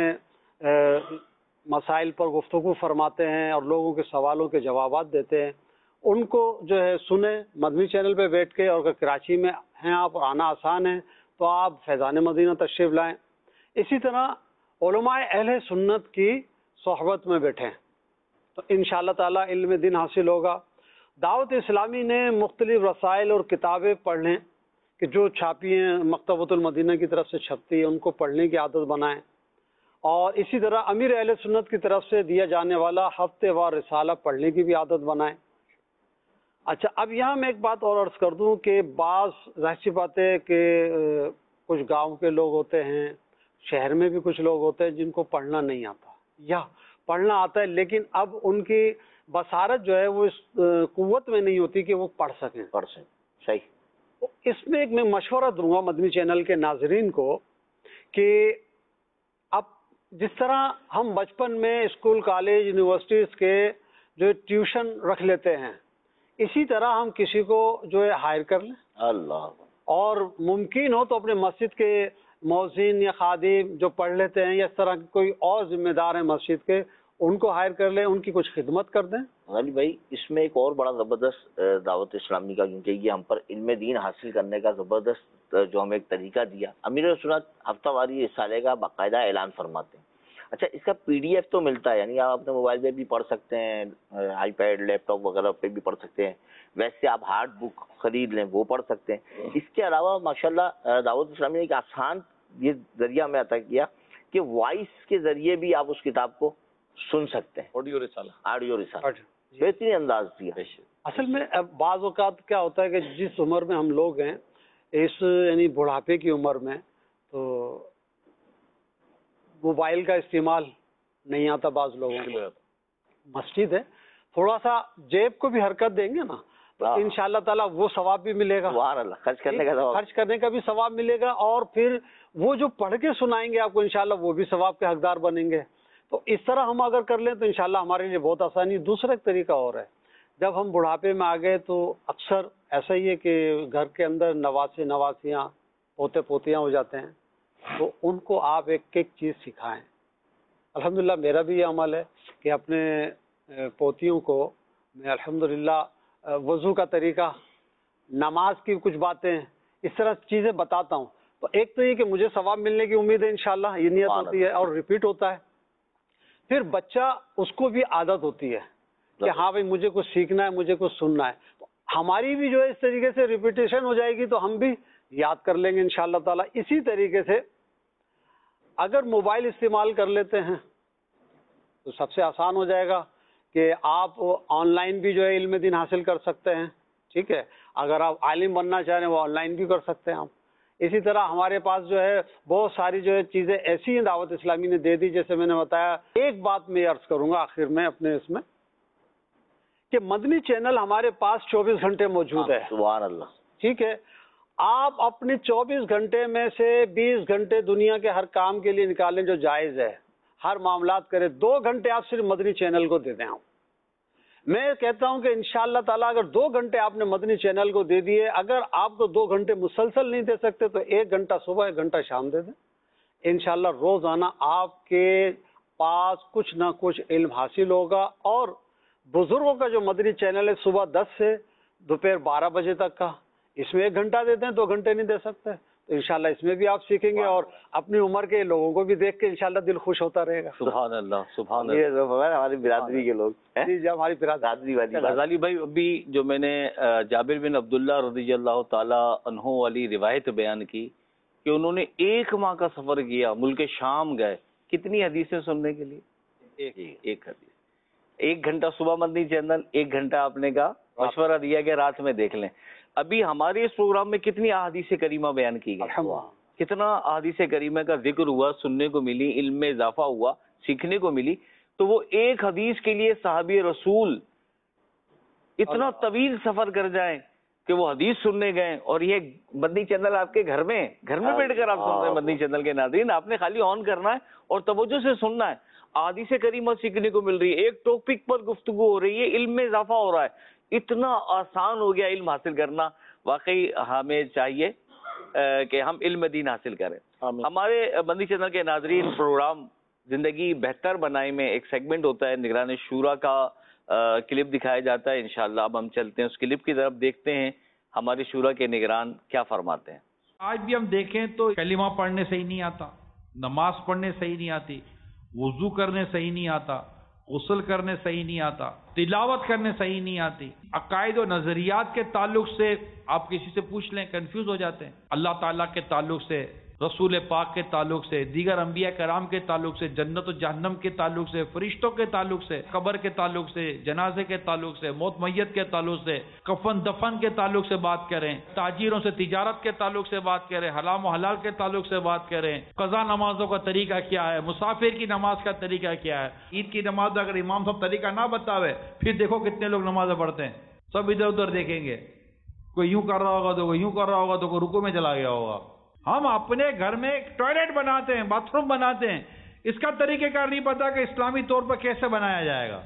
Speaker 6: مسائل پر گفتگو فرماتے ہیں اور لوگوں کے سوالوں کے جوابات دیتے ہیں, ان کو جو ہے سنیں مدنی چینل پہ بیٹھ کے. اور اگر کراچی میں ہیں آپ اور آنا آسان ہے تو آپ فیضان مدینہ تشریف لائیں. اسی طرح علماء اہل سنت کی صحبت میں بیٹھیں تو انشاءاللہ تعالی علم دین حاصل ہوگا. دعوت اسلامی نے مختلف رسائل اور کتابیں پڑھنے کہ جو چھاپی ہیں مکتبۃ المدینہ کی طرف سے چھپتی ہے, ان کو پڑھنے کی عادت بنائیں. اور اسی طرح امیر اہل سنت کی طرف سے دیا جانے والا ہفتے وار رسالہ پڑھنے کی بھی عادت بنائیں. اچھا, اب یہاں میں ایک بات اور عرض کر دوں کہ بعض ظاہر سی بات ہے کہ کچھ گاؤں کے لوگ ہوتے ہیں, شہر میں بھی کچھ لوگ ہوتے ہیں جن کو پڑھنا نہیں آتا, یا پڑھنا آتا ہے لیکن اب ان کی بصارت جو ہے وہ اس قوت میں نہیں ہوتی کہ وہ پڑھ سکیں.
Speaker 5: پڑھ سکیں, صحیح.
Speaker 6: اس میں ایک میں مشورہ دوں گا مدنی چینل کے ناظرین کو کہ اب جس طرح ہم بچپن میں اسکول کالج یونیورسٹیز کے جو ٹیوشن رکھ لیتے ہیں, اسی طرح ہم کسی کو جو ہے ہائر کر لیں,
Speaker 5: اللہ.
Speaker 6: اور ممکن ہو تو اپنے مسجد کے مؤذن یا خادم جو پڑھ لیتے ہیں یا اس طرح کوئی اور ذمہ دار ہیں مسجد کے, ان کو ہائر کر لیں, ان کی کچھ خدمت کر دیں.
Speaker 5: غالب بھائی اس میں ایک اور بڑا زبردست دعوت اسلامی کا, کیونکہ یہ ہم پر علم دین حاصل کرنے کا زبردست جو ہمیں ایک طریقہ دیا. امیر سنت ہفتہ واری رسالے کا باقاعدہ اعلان فرماتے ہیں. اچھا, اس کا پی ڈی ایف تو ملتا ہے, یعنی آپ اپنے موبائل پہ بھی پڑھ سکتے ہیں, آئی پیڈ لیپ ٹاپ وغیرہ پہ بھی پڑھ سکتے ہیں. ویسے آپ ہارڈ بک خرید لیں وہ پڑھ سکتے ہیں. اس کے علاوہ ماشاءاللہ دعوت اسلامی نے ایک آسان یہ ذریعہ میں عطا کیا کہ وائس کے ذریعے بھی آپ اس کتاب کو سن سکتے ہیں.
Speaker 4: آڈیو رسالہ,
Speaker 5: آڈیو رسالہ بہترین انداز دیا.
Speaker 6: اصل میں بعض اوقات کیا ہوتا ہے کہ جس عمر میں ہم لوگ ہیں, اس یعنی بڑھاپے کی عمر میں, تو موبائل کا استعمال نہیں آتا بعض لوگوں کو. مسجد ہے, تھوڑا سا جیب کو بھی حرکت دیں گے نا تو ان شاء اللہ تعالیٰ وہ ثواب بھی ملے گا,
Speaker 5: خرچ کرنے کا ثواب,
Speaker 6: خرچ کرنے کا بھی ثواب ملے گا, اور پھر وہ جو پڑھ کے سنائیں گے آپ کو انشاءاللہ وہ بھی ثواب کے حقدار بنیں گے. تو اس طرح ہم اگر کر لیں تو انشاءاللہ ہمارے لیے بہت آسانی. دوسرا ایک طریقہ اور ہے, جب ہم بڑھاپے میں آ گئے تو اکثر ایسا ہی ہے کہ گھر کے اندر نواسے نواسیاں پوتے پوتیاں ہو جاتے ہیں, تو ان کو آپ ایک ایک چیز سکھائیں. الحمدللہ میرا بھی یہ عمل ہے کہ اپنے پوتیوں کو میں الحمدللہ وضو کا طریقہ, نماز کی کچھ باتیں, اس طرح چیزیں بتاتا ہوں. تو ایک تو یہ کہ مجھے ثواب ملنے کی امید ہے انشاءاللہ, یہ نیت ہوتی ہے اور ریپیٹ ہوتا ہے. پھر بچہ اس کو بھی عادت ہوتی ہے کہ ہاں بھائی مجھے کچھ سیکھنا ہے, مجھے کچھ سننا ہے. تو ہماری بھی جو ہے اس طریقے سے ریپیٹیشن ہو جائے گی تو ہم بھی یاد کر لیں گے انشاءاللہ تعالیٰ. اسی طریقے سے اگر موبائل استعمال کر لیتے ہیں تو سب سے آسان ہو جائے گا کہ آپ آن لائن بھی جو ہے علم دین حاصل کر سکتے ہیں. ٹھیک ہے, اگر آپ عالم بننا چاہ رہے ہیں وہ آن لائن بھی کر سکتے ہیں آپ. اسی طرح ہمارے پاس جو ہے بہت ساری جو ہے چیزیں ایسی ہیں دعوت اسلامی نے دے دی, جیسے میں نے بتایا. ایک بات میں عرض کروں گا آخر میں اپنے اس میں کہ مدنی چینل ہمارے پاس چوبیس گھنٹے موجود ہے.
Speaker 5: سبحان اللہ.
Speaker 6: ٹھیک ہے, آپ اپنے چوبیس گھنٹے میں سے بیس گھنٹے دنیا کے ہر کام کے لیے نکالیں جو جائز ہے, ہر معاملات کریں. دو گھنٹے آپ صرف مدنی چینل کو دے دیں. آپ میں کہتا ہوں کہ انشاءاللہ تعالیٰ اگر دو گھنٹے آپ نے مدنی چینل کو دے دیے, اگر آپ کو دو گھنٹے مسلسل نہیں دے سکتے تو ایک گھنٹہ صبح ایک گھنٹہ شام دے دیں. انشاءاللہ روزانہ آپ کے پاس کچھ نہ کچھ علم حاصل ہوگا. اور بزرگوں کا جو مدنی چینل ہے صبح دس سے دوپہر بارہ بجے تک کا, اس میں ایک گھنٹہ دیتے ہیں, دو گھنٹے نہیں دے سکتے. تو انشاءاللہ اس میں بھی آپ سیکھیں گے اور اپنی عمر کے لوگوں کو بھی دیکھ کے انشاءاللہ دل خوش ہوتا رہے گا.
Speaker 2: سبحان اللہ, سبحان اللہ.
Speaker 5: یہ ہماری برادری کے لوگ,
Speaker 6: جی جی ہماری
Speaker 5: برادری والی.
Speaker 2: غزالی بھائی, ابھی جو میں نے جابر بن عبداللہ رضی اللہ تعالی عنہ والی روایت بیان کی کہ انہوں نے ایک ماہ کا سفر کیا, ملک شام گئے, کتنی حدیثیں سننے کے لیے؟ ایک ایک حدیث. ایک گھنٹہ صبح مدنی چینل, ایک گھنٹہ آپ نے کہا مشورہ دیا کہ رات میں دیکھ لیں. ابھی ہمارے اس پروگرام میں کتنی احادیث کریمہ بیان کی گئی, کتنا احادیث کریمہ کا ذکر ہوا, سننے کو ملی, علم میں اضافہ ہوا, سیکھنے کو ملی. تو وہ ایک حدیث کے لیے صحابی رسول اتنا طویل سفر کر جائیں کہ وہ حدیث سننے گئے, اور یہ مدنی چینل آپ کے گھر میں گھر میں بیٹھ کر آپ سن رہے ہیں. مدنی چینل کے ناظرین, آپ نے خالی آن کرنا ہے اور توجہ سے سننا ہے. احادیث کریمہ سیکھنے کو مل رہی ہے, ایک ٹاپک پر گفتگو ہو رہی ہے, علم میں اضافہ ہو رہا ہے. اتنا آسان ہو گیا علم حاصل کرنا. واقعی ہمیں چاہیے کہ ہم علم دین حاصل کریں. ہمارے مدنی چینل کے ناظرین, پروگرام زندگی بہتر بنائے میں ایک سیگمنٹ ہوتا ہے, نگران شورا کا کلپ دکھایا جاتا ہے. انشاءاللہ اب ہم چلتے ہیں اس کلپ کی طرف, دیکھتے ہیں ہمارے شورا کے نگران کیا فرماتے ہیں.
Speaker 11: آج بھی ہم دیکھیں تو کلمہ پڑھنے صحیح نہیں آتا, نماز پڑھنے صحیح نہیں آتی, وضو کرنے صحیح نہیں آتا, غسل کرنے صحیح نہیں آتا, تلاوت کرنے صحیح نہیں آتی. عقائد و نظریات کے تعلق سے آپ کسی سے پوچھ لیں کنفیوز ہو جاتے ہیں. اللہ تعالیٰ کے تعلق سے, رسول پاک کے تعلق سے, دیگر انبیاء کرام کے تعلق سے, جنت و جہنم کے تعلق سے, فرشتوں کے تعلق سے, قبر کے تعلق سے, جنازے کے تعلق سے, موت میت کے تعلق سے, کفن دفن کے تعلق سے بات کریں, تاجروں سے تجارت کے تعلق سے بات کریں, حرام و حلال کے تعلق سے بات کریں, قضا نمازوں کا طریقہ کیا ہے, مسافر کی نماز کا طریقہ کیا ہے. عید کی نماز اگر امام صاحب طریقہ نہ بتاوے پھر دیکھو کتنے لوگ نمازیں پڑھتے ہیں, سب ادھر ادھر دیکھیں گے, کوئی یوں کر رہا ہوگا تو کوئی یوں کر رہا ہوگا تو کوئی رکوع میں چلا گیا ہوگا. ہم اپنے گھر میں ایک ٹوائلٹ بناتے ہیں, باتھ روم بناتے ہیں, اس کا طریقہ کار نہیں پتا کہ اسلامی طور پر کیسے بنایا جائے گا.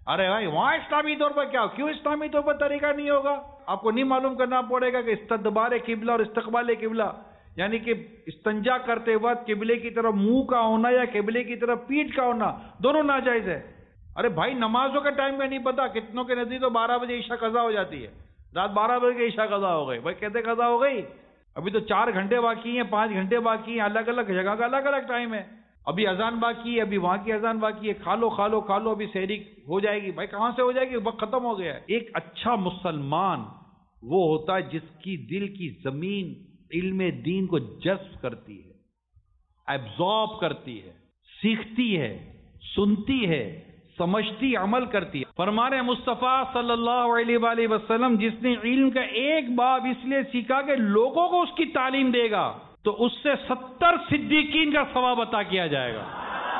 Speaker 11: ارے بھائی وہاں اسلامی طور پر کیا ہو؟ کیوں اسلامی طور پر طریقہ نہیں ہوگا؟ آپ کو نہیں معلوم کرنا پڑے گا کہ استدبار قبلہ اور استقبال قبلہ یعنی کہ استنجا کرتے وقت قبلے کی طرف منہ کا ہونا یا قبلے کی طرف پیٹھ کا ہونا دونوں ناجائز ہے۔ ارے بھائی نمازوں کے ٹائم میں نہیں پتا، کتنوں کے نزدیک تو بارہ بجے عشاء قضا ہو جاتی ہے، رات بارہ بجے عشاء قضا ہو گئی۔ بھائی کہتے قضا ہو گئی؟ ابھی تو چار گھنٹے باقی ہیں، پانچ گھنٹے باقی ہیں، الگ الگ جگہ کا الگ الگ ٹائم ہے، ابھی اذان باقی ہے، ابھی وہاں کی اذان باقی ہے، کھا لو کھا لو کھا لو ابھی سحری ہو جائے گی۔ بھائی کہاں سے ہو جائے گی؟ وقت ختم ہو گیا ہے۔ ایک اچھا مسلمان وہ ہوتا ہے جس کی دل کی زمین علم دین کو جذب کرتی ہے، ایبزارب کرتی ہے، سیکھتی ہے، سنتی ہے، سمجھتی، عمل کرتی ہے۔ فرمانے مصطفیٰ صلی اللہ علیہ وآلہ وسلم جس نے علم کا ایک باب اس لیے سیکھا کہ لوگوں کو اس کی تعلیم دے گا تو اس سے ستر صدیقین کا ثواب عطا کیا جائے گا۔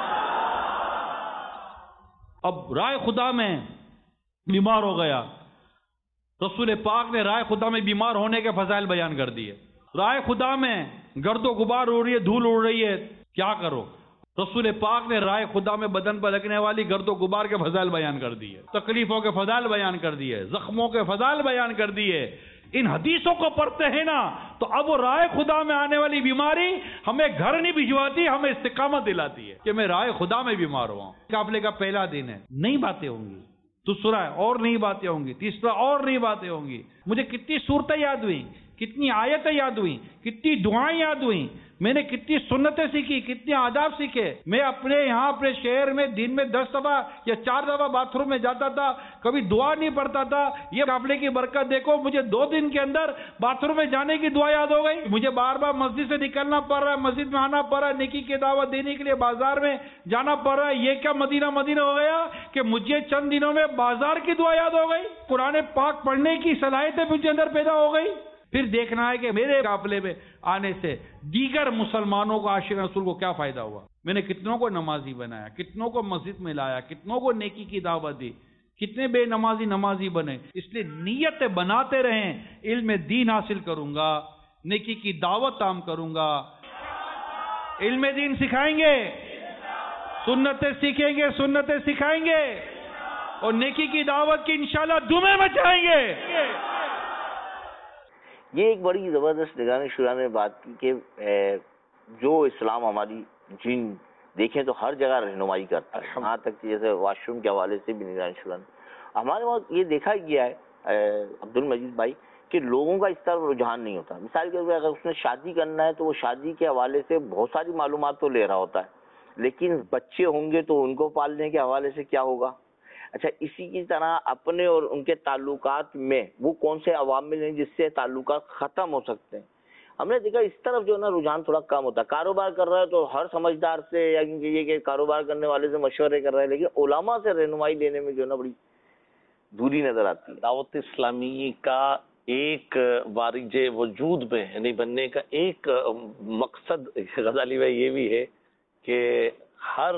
Speaker 11: اب رائے خدا میں بیمار ہو گیا، رسول پاک نے رائے خدا میں بیمار ہونے کے فضائل بیان کر دیے۔ رائے خدا میں گرد و غبار اڑ رہی ہے، دھول اڑ رہی ہے، کیا کرو؟ رسول پاک نے رائے خدا میں بدن پر لگنے والی گرد و غبار کے فضائل بیان کر دیے، تکلیفوں کے فضائل بیان کر دیے، زخموں کے فضائل بیان کر دیے۔ ان حدیثوں کو پڑھتے ہیں نا تو اب وہ رائے خدا میں آنے والی بیماری ہمیں گھر نہیں بھجواتی، ہمیں استقامت دلاتی ہے کہ میں رائے خدا میں بیمار ہوا ہوں۔ قافلے کا پہلا دن ہے، نئی باتیں ہوں گی، دوسرا اور نئی باتیں ہوں گی، تیسرا اور نئی باتیں ہوں گی۔ مجھے کتنی صورتیں یاد ہوئیں، کتنی آیتیں یاد ہوئیں، کتنی دعائیں یاد ہوئیں، میں نے کتنی سنتیں سیکھی، کتنے آداب سیکھے۔ میں اپنے یہاں اپنے شہر میں دن میں دس دفعہ یا چار دفعہ باتھ روم میں جاتا تھا، کبھی دعا نہیں پڑھتا تھا۔ یہ قافلے کی برکت دیکھو، مجھے دو دن کے اندر باتھ روم میں جانے کی دعا یاد ہو گئی۔ مجھے بار بار مسجد سے نکلنا پڑ رہا ہے، مسجد میں آنا پڑ رہا ہے، نیکی کی دعوت دینے کے لیے بازار میں جانا پڑ رہا ہے۔ یہ کیا مدینہ مدینہ ہو گیا کہ مجھے چند دنوں میں بازار کی دعا یاد ہو گئی، قرآن پاک پڑھنے کی صلاحیتیں مجھے اندر پیدا ہو گئی۔ پھر دیکھنا ہے کہ میرے قافلے میں آنے سے دیگر مسلمانوں کو، عاشق رسول کو کیا فائدہ ہوا۔ میں نے کتنوں کو نمازی بنایا، کتنوں کو مسجد میں لایا، کتنوں کو نیکی کی دعوت دی، کتنے بے نمازی نمازی بنے۔ اس لیے نیت بناتے رہیں، علم دین حاصل کروں گا، نیکی کی دعوت عام کروں گا، علم دین سکھائیں گے، سنتیں سیکھیں گے، سنتیں سکھائیں گے اور نیکی کی دعوت کی انشاءاللہ دھومیں مچائیں گے۔
Speaker 5: یہ ایک بڑی زبردست نگران شورا نے بات کی کہ جو اسلام ہماری جن دیکھیں تو ہر جگہ رہنمائی کرتا ہے، یہاں تک کہ جیسے واش روم کے حوالے سے بھی نگران شورا نے ہمارے وہاں یہ دیکھا گیا ہے عبد المجید بھائی کہ لوگوں کا اس طرح رجحان نہیں ہوتا۔ مثال کے طور پر اگر اس نے شادی کرنا ہے تو وہ شادی کے حوالے سے بہت ساری معلومات تو لے رہا ہوتا ہے، لیکن بچے ہوں گے تو ان کو پالنے کے حوالے سے کیا ہوگا؟ اچھا، اسی کی طرح اپنے اور ان کے تعلقات میں وہ کون سے عوامل ہیں جس سے تعلقات ختم ہو سکتے ہیں؟ ہم نے دیکھا اس طرف جو ہے نا رجحان تھوڑا کم ہوتا ہے۔ کاروبار کر رہا ہے تو ہر سمجھدار سے یا یہ کہ کاروبار کرنے والے سے مشورے کر رہا ہے، لیکن علماء سے رہنمائی لینے میں جو ہے نا بڑی دوری نظر آتی ہے۔
Speaker 4: دعوت اسلامی کا ایک وارج وجود میں یعنی بننے کا ایک مقصد غزالی بھائی یہ بھی ہے کہ ہر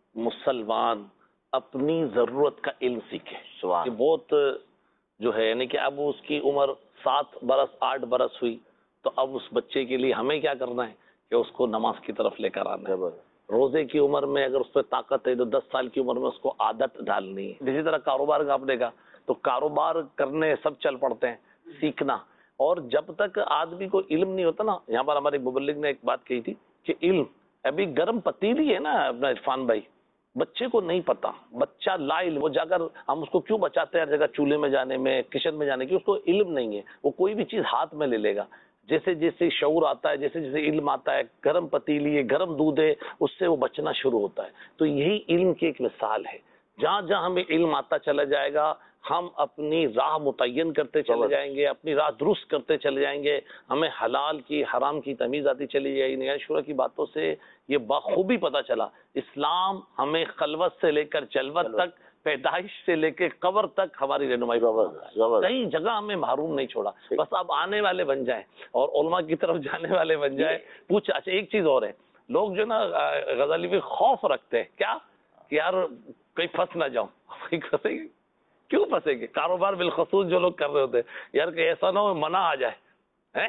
Speaker 4: مسلمان اپنی ضرورت کا علم سیکھے۔ یہ بہت جو ہے یعنی کہ اب اس کی عمر سات برس آٹھ برس ہوئی تو اب اس بچے کے لیے ہمیں کیا کرنا ہے کہ اس کو نماز کی طرف لے کر آنا ہے۔ روزے کی عمر میں اگر اس پہ طاقت ہے تو دس سال کی عمر میں اس کو عادت ڈالنی ہے۔ اسی طرح کاروبار کا آپ نے کہا تو کاروبار کرنے سب چل پڑتے ہیں، سیکھنا۔ اور جب تک آدمی کو علم نہیں ہوتا نا، یہاں پر ہمارے مبلغ نے ایک بات کہی تھی کہ علم ابھی گرم پتیلی ہے نا اپنا عرفان بھائی، بچے کو نہیں پتا، بچہ لا علم، وہ جا کر ہم اس کو کیوں بچاتے ہیں ہر جگہ چولہے میں جانے میں، کچن میں جانے کی، اس کو علم نہیں ہے، وہ کوئی بھی چیز ہاتھ میں لے لے گا۔ جیسے جیسے شعور آتا ہے، جیسے جیسے علم آتا ہے، گرم پتیلی ہے، گرم دودھ ہے، اس سے وہ بچنا شروع ہوتا ہے۔ تو یہی علم کی ایک مثال ہے، جہاں جہاں ہمیں علم آتا چلا جائے گا ہم اپنی راہ متعین کرتے چلے جائیں گے، اپنی راہ درست کرتے چلے جائیں گے، ہمیں حلال کی حرام کی تمیز آتی چلی جائے گی۔ نگران شورا کی باتوں سے یہ بخوبی پتہ چلا اسلام ہمیں خلوت سے لے کر جلوت تک، پیدائش سے لے کے قبر تک ہماری رہنمائی، کئی جگہ ہمیں محروم نہیں چھوڑا۔ بس اب آنے والے بن جائیں اور علماء کی طرف جانے والے بن جائیں۔ پوچھ اچھا ایک چیز اور ہے، لوگ جو نا غزالی بھی خوف رکھتے ہیں کیا کہ یار کہیں پھنس نہ جاؤں، پھنسے گے، کیوں پھنسے گے؟ کاروبار بالخصوص جو لوگ کر رہے ہوتے ہیں یار کہ ایسا نہ ہو منع آ جائے،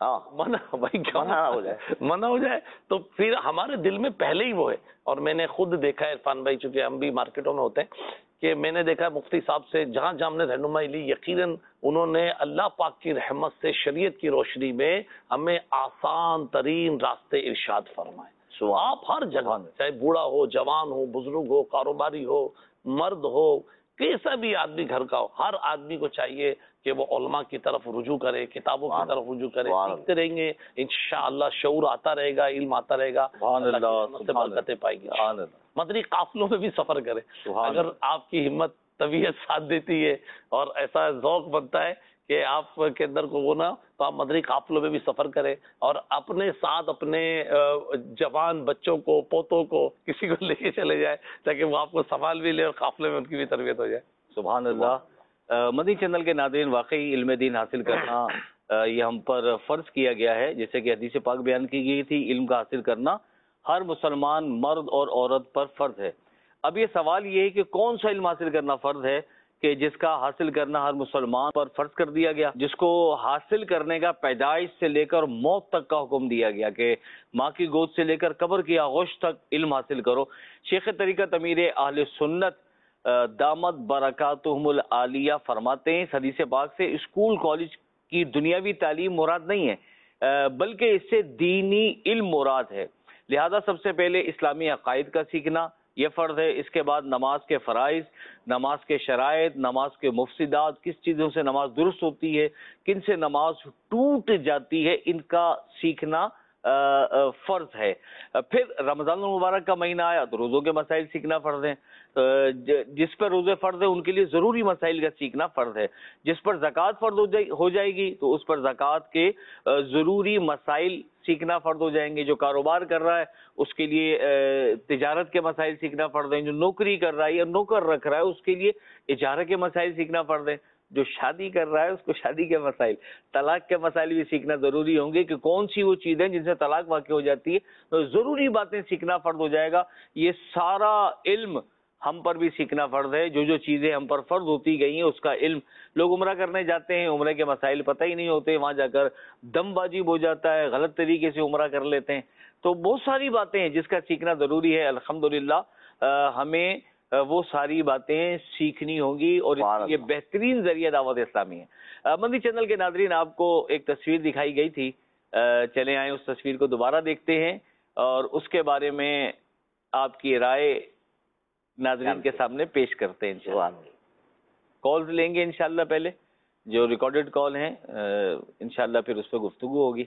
Speaker 4: ہاں منع بھائی کیا
Speaker 5: منع ہو جائے
Speaker 4: منع ہو جائے تو پھر ہمارے دل میں پہلے ہی وہ ہے. اور میں نے خود دیکھا ہے عرفان بھائی، چونکہ ہم بھی مارکیٹوں میں ہوتے ہیں، کہ میں نے دیکھا مفتی صاحب سے جہاں جہاں ہم نے رہنمائی لی، یقیناً انہوں نے اللہ پاک کی رحمت سے شریعت کی روشنی میں ہمیں آسان ترین راستے ارشاد فرمائے. آپ ہر جگہ چاہے بوڑھا ہو، جوان ہو، بزرگ ہو، کاروباری ہو، مرد ہو، کیسا بھی آدمی گھر کا ہو، ہر آدمی کو چاہیے کہ وہ علماء کی طرف رجوع کرے، کتابوں کی طرف رجوع کرے. سیکھتے رہیں گے انشاءاللہ، شعور آتا رہے گا، علم آتا رہے گا، اللہ سے برکتیں پائے گی. مدنی قافلوں میں بھی سفر کرے، اگر آپ کی ہمت طبیعت ساتھ دیتی ہے اور ایسا ذوق بنتا ہے کہ آپ کے اندر کو وہ نہ، تو آپ مدنی قافلوں میں بھی سفر کریں اور اپنے ساتھ اپنے جوان بچوں کو، پوتوں کو، کسی کو لے کے چلے جائیں تاکہ وہ آپ کو سنبھال بھی لے اور قافلے میں ان کی بھی تربیت ہو جائے.
Speaker 2: سبحان اللہ. مدنی چینل کے ناظرین، واقعی علم دین حاصل کرنا یہ ہم پر فرض کیا گیا ہے. جیسے کہ حدیث پاک بیان کی گئی تھی، علم کا حاصل کرنا ہر مسلمان مرد اور عورت پر فرض ہے. اب یہ سوال یہ ہے کہ کون سا علم حاصل کرنا فرض ہے کہ جس کا حاصل کرنا ہر مسلمان پر فرض کر دیا گیا، جس کو حاصل کرنے کا پیدائش سے لے کر موت تک کا حکم دیا گیا کہ ماں کی گود سے لے کر قبر کی آغوش تک علم حاصل کرو. شیخ طریقت امیر اہل سنت دامت برکاتہم العالیہ فرماتے ہیں اس حدیث پاک سے اسکول کالج کی دنیاوی تعلیم مراد نہیں ہے، بلکہ اس سے دینی علم مراد ہے. لہذا سب سے پہلے اسلامی عقائد کا سیکھنا یہ فرض ہے. اس کے بعد نماز کے فرائض، نماز کے شرائط، نماز کے مفسدات، کس چیزوں سے نماز درست ہوتی ہے، کن سے نماز ٹوٹ جاتی ہے، ان کا سیکھنا فرض ہے. پھر رمضان المبارک کا مہینہ آیا تو روزوں کے مسائل سیکھنا فرض ہے. جس پر روزے فرض ہے ان کے لیے ضروری مسائل کا سیکھنا فرض ہے. جس پر زکوٰۃ فرض ہو جائے گی تو اس پر زکوٰۃ کے ضروری مسائل سیکھنا فرض ہو جائیں گے. جو کاروبار کر رہا ہے اس کے لیے تجارت کے مسائل سیکھنا فرض ہیں. جو نوکری کر رہا ہے یا نوکر رکھ رہا ہے اس کے لیے اجارہ کے مسائل سیکھنا فرض ہیں. جو شادی کر رہا ہے اس کو شادی کے مسائل، طلاق کے مسائل بھی سیکھنا ضروری ہوں گے کہ کون سی وہ چیزیں جن سے طلاق واقع ہو جاتی ہے، تو ضروری باتیں سیکھنا فرض ہو جائے گا. یہ سارا علم ہم پر بھی سیکھنا فرض ہے. جو جو چیزیں ہم پر فرض ہوتی گئی ہیں اس کا علم. لوگ عمرہ کرنے جاتے ہیں، عمرے کے مسائل پتہ ہی نہیں ہوتے، وہاں جا کر دم واجب ہو جاتا ہے، غلط طریقے سے عمرہ کر لیتے ہیں. تو بہت ساری باتیں ہیں جس کا سیکھنا ضروری ہے. الحمدللہ ہمیں وہ ساری باتیں سیکھنی ہوں گی اور یہ بہترین ذریعہ دعوت اسلامی ہے. مدنی چینل کے ناظرین، آپ کو ایک تصویر دکھائی گئی تھی، چلے آئیں اس تصویر کو دوبارہ دیکھتے ہیں اور اس کے بارے میں آپ کی رائے ناظرین کے سامنے پیش کرتے ہیں. انشاءاللہ کالز لیں گے انشاءاللہ، پہلے جو ریکارڈڈ کال ہیں انشاءاللہ پھر اس پہ گفتگو ہوگی.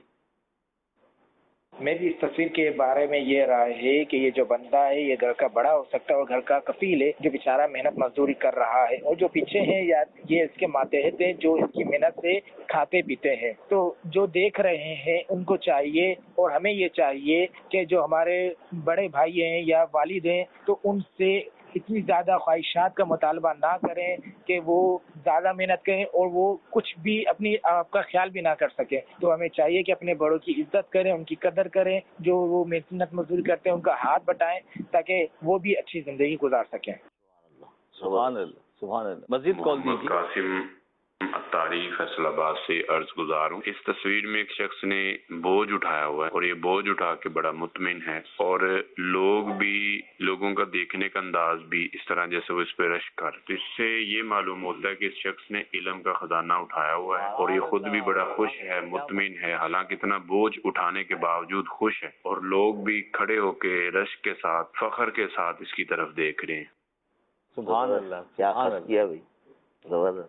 Speaker 12: میری اس تصویر کے بارے میں یہ رائے ہے کہ یہ جو بندہ ہے یہ گھر کا بڑا ہو سکتا ہے اور گھر کا کفیل ہے، جو بیچارہ محنت مزدوری کر رہا ہے، اور جو پیچھے ہیں یا یہ اس کے ماتحت ہیں جو اس کی محنت سے کھاتے پیتے ہیں. تو جو دیکھ رہے ہیں ان کو چاہیے اور ہمیں یہ چاہیے کہ جو ہمارے بڑے بھائی ہیں یا والد ہیں تو ان سے اتنی زیادہ خواہشات کا مطالبہ نہ کریں کہ وہ زیادہ محنت کریں اور وہ کچھ بھی اپنی آپ کا خیال بھی نہ کر سکیں. تو ہمیں چاہیے کہ اپنے بڑوں کی عزت کریں، ان کی قدر کریں، جو وہ محنت مزدوری کرتے ہیں ان کا ہاتھ بٹائیں تاکہ وہ بھی اچھی زندگی گزار سکیں.
Speaker 2: سبحان اللہ، سبحان اللہ. مزید کال دیجیے.
Speaker 13: قاسم اتاری فیصل آباد سے عرض گزار ہوں. اس تصویر میں ایک شخص نے بوجھ اٹھایا ہوا ہے اور یہ بوجھ اٹھا کے بڑا مطمئن ہے، اور لوگ بھی، لوگوں کا دیکھنے کا انداز بھی اس طرح جیسے وہ اس پہ رشک کر. تو اس سے یہ معلوم ہوتا ہے کہ اس شخص نے علم کا خزانہ اٹھایا ہوا ہے اور یہ خود بھی بڑا خوش ہے، مطمئن ہے، حالانکہ اتنا بوجھ اٹھانے کے باوجود خوش ہے، اور لوگ بھی کھڑے ہو کے رشک کے ساتھ، فخر کے ساتھ اس کی طرف دیکھ رہے ہیں.
Speaker 2: سبحان اللہ.
Speaker 5: کیا خرچ کیا بھائی، زبردست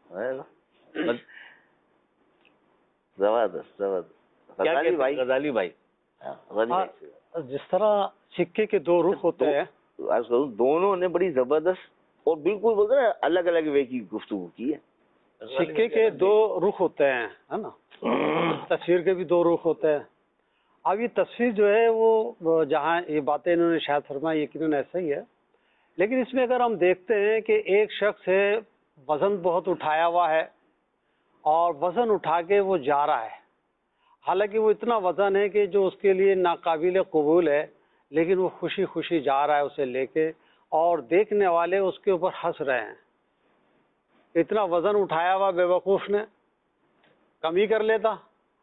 Speaker 5: زبردست زبردست. غزالی بھائی،
Speaker 2: غزالی بھائی
Speaker 6: جس طرح سکے کے دو رخ ہوتے ہیں،
Speaker 5: دونوں نے بڑی زبردست اور بالکل بولتے ہیں الگ الگ وے کی گفتگو کی ہے.
Speaker 6: سکے کے دو رخ ہوتے ہیں، ہے نا، تصویر کے بھی دو رخ ہوتے ہیں. اب یہ تصویر جو ہے وہ جہاں یہ باتیں انہوں نے شاید فرمائی یقیناً ایسا ہی ہے، لیکن اس میں اگر ہم دیکھتے ہیں کہ ایک شخص ہے، وزن بہت اٹھایا ہوا ہے اور وزن اٹھا کے وہ جا رہا ہے، حالانکہ وہ اتنا وزن ہے کہ جو اس کے لیے ناقابل قبول ہے، لیکن وہ خوشی خوشی جا رہا ہے اسے لے کے، اور دیکھنے والے اس کے اوپر ہنس رہے ہیں. اتنا وزن اٹھایا ہوا بے وقوف نے کم ہی کر لیتا،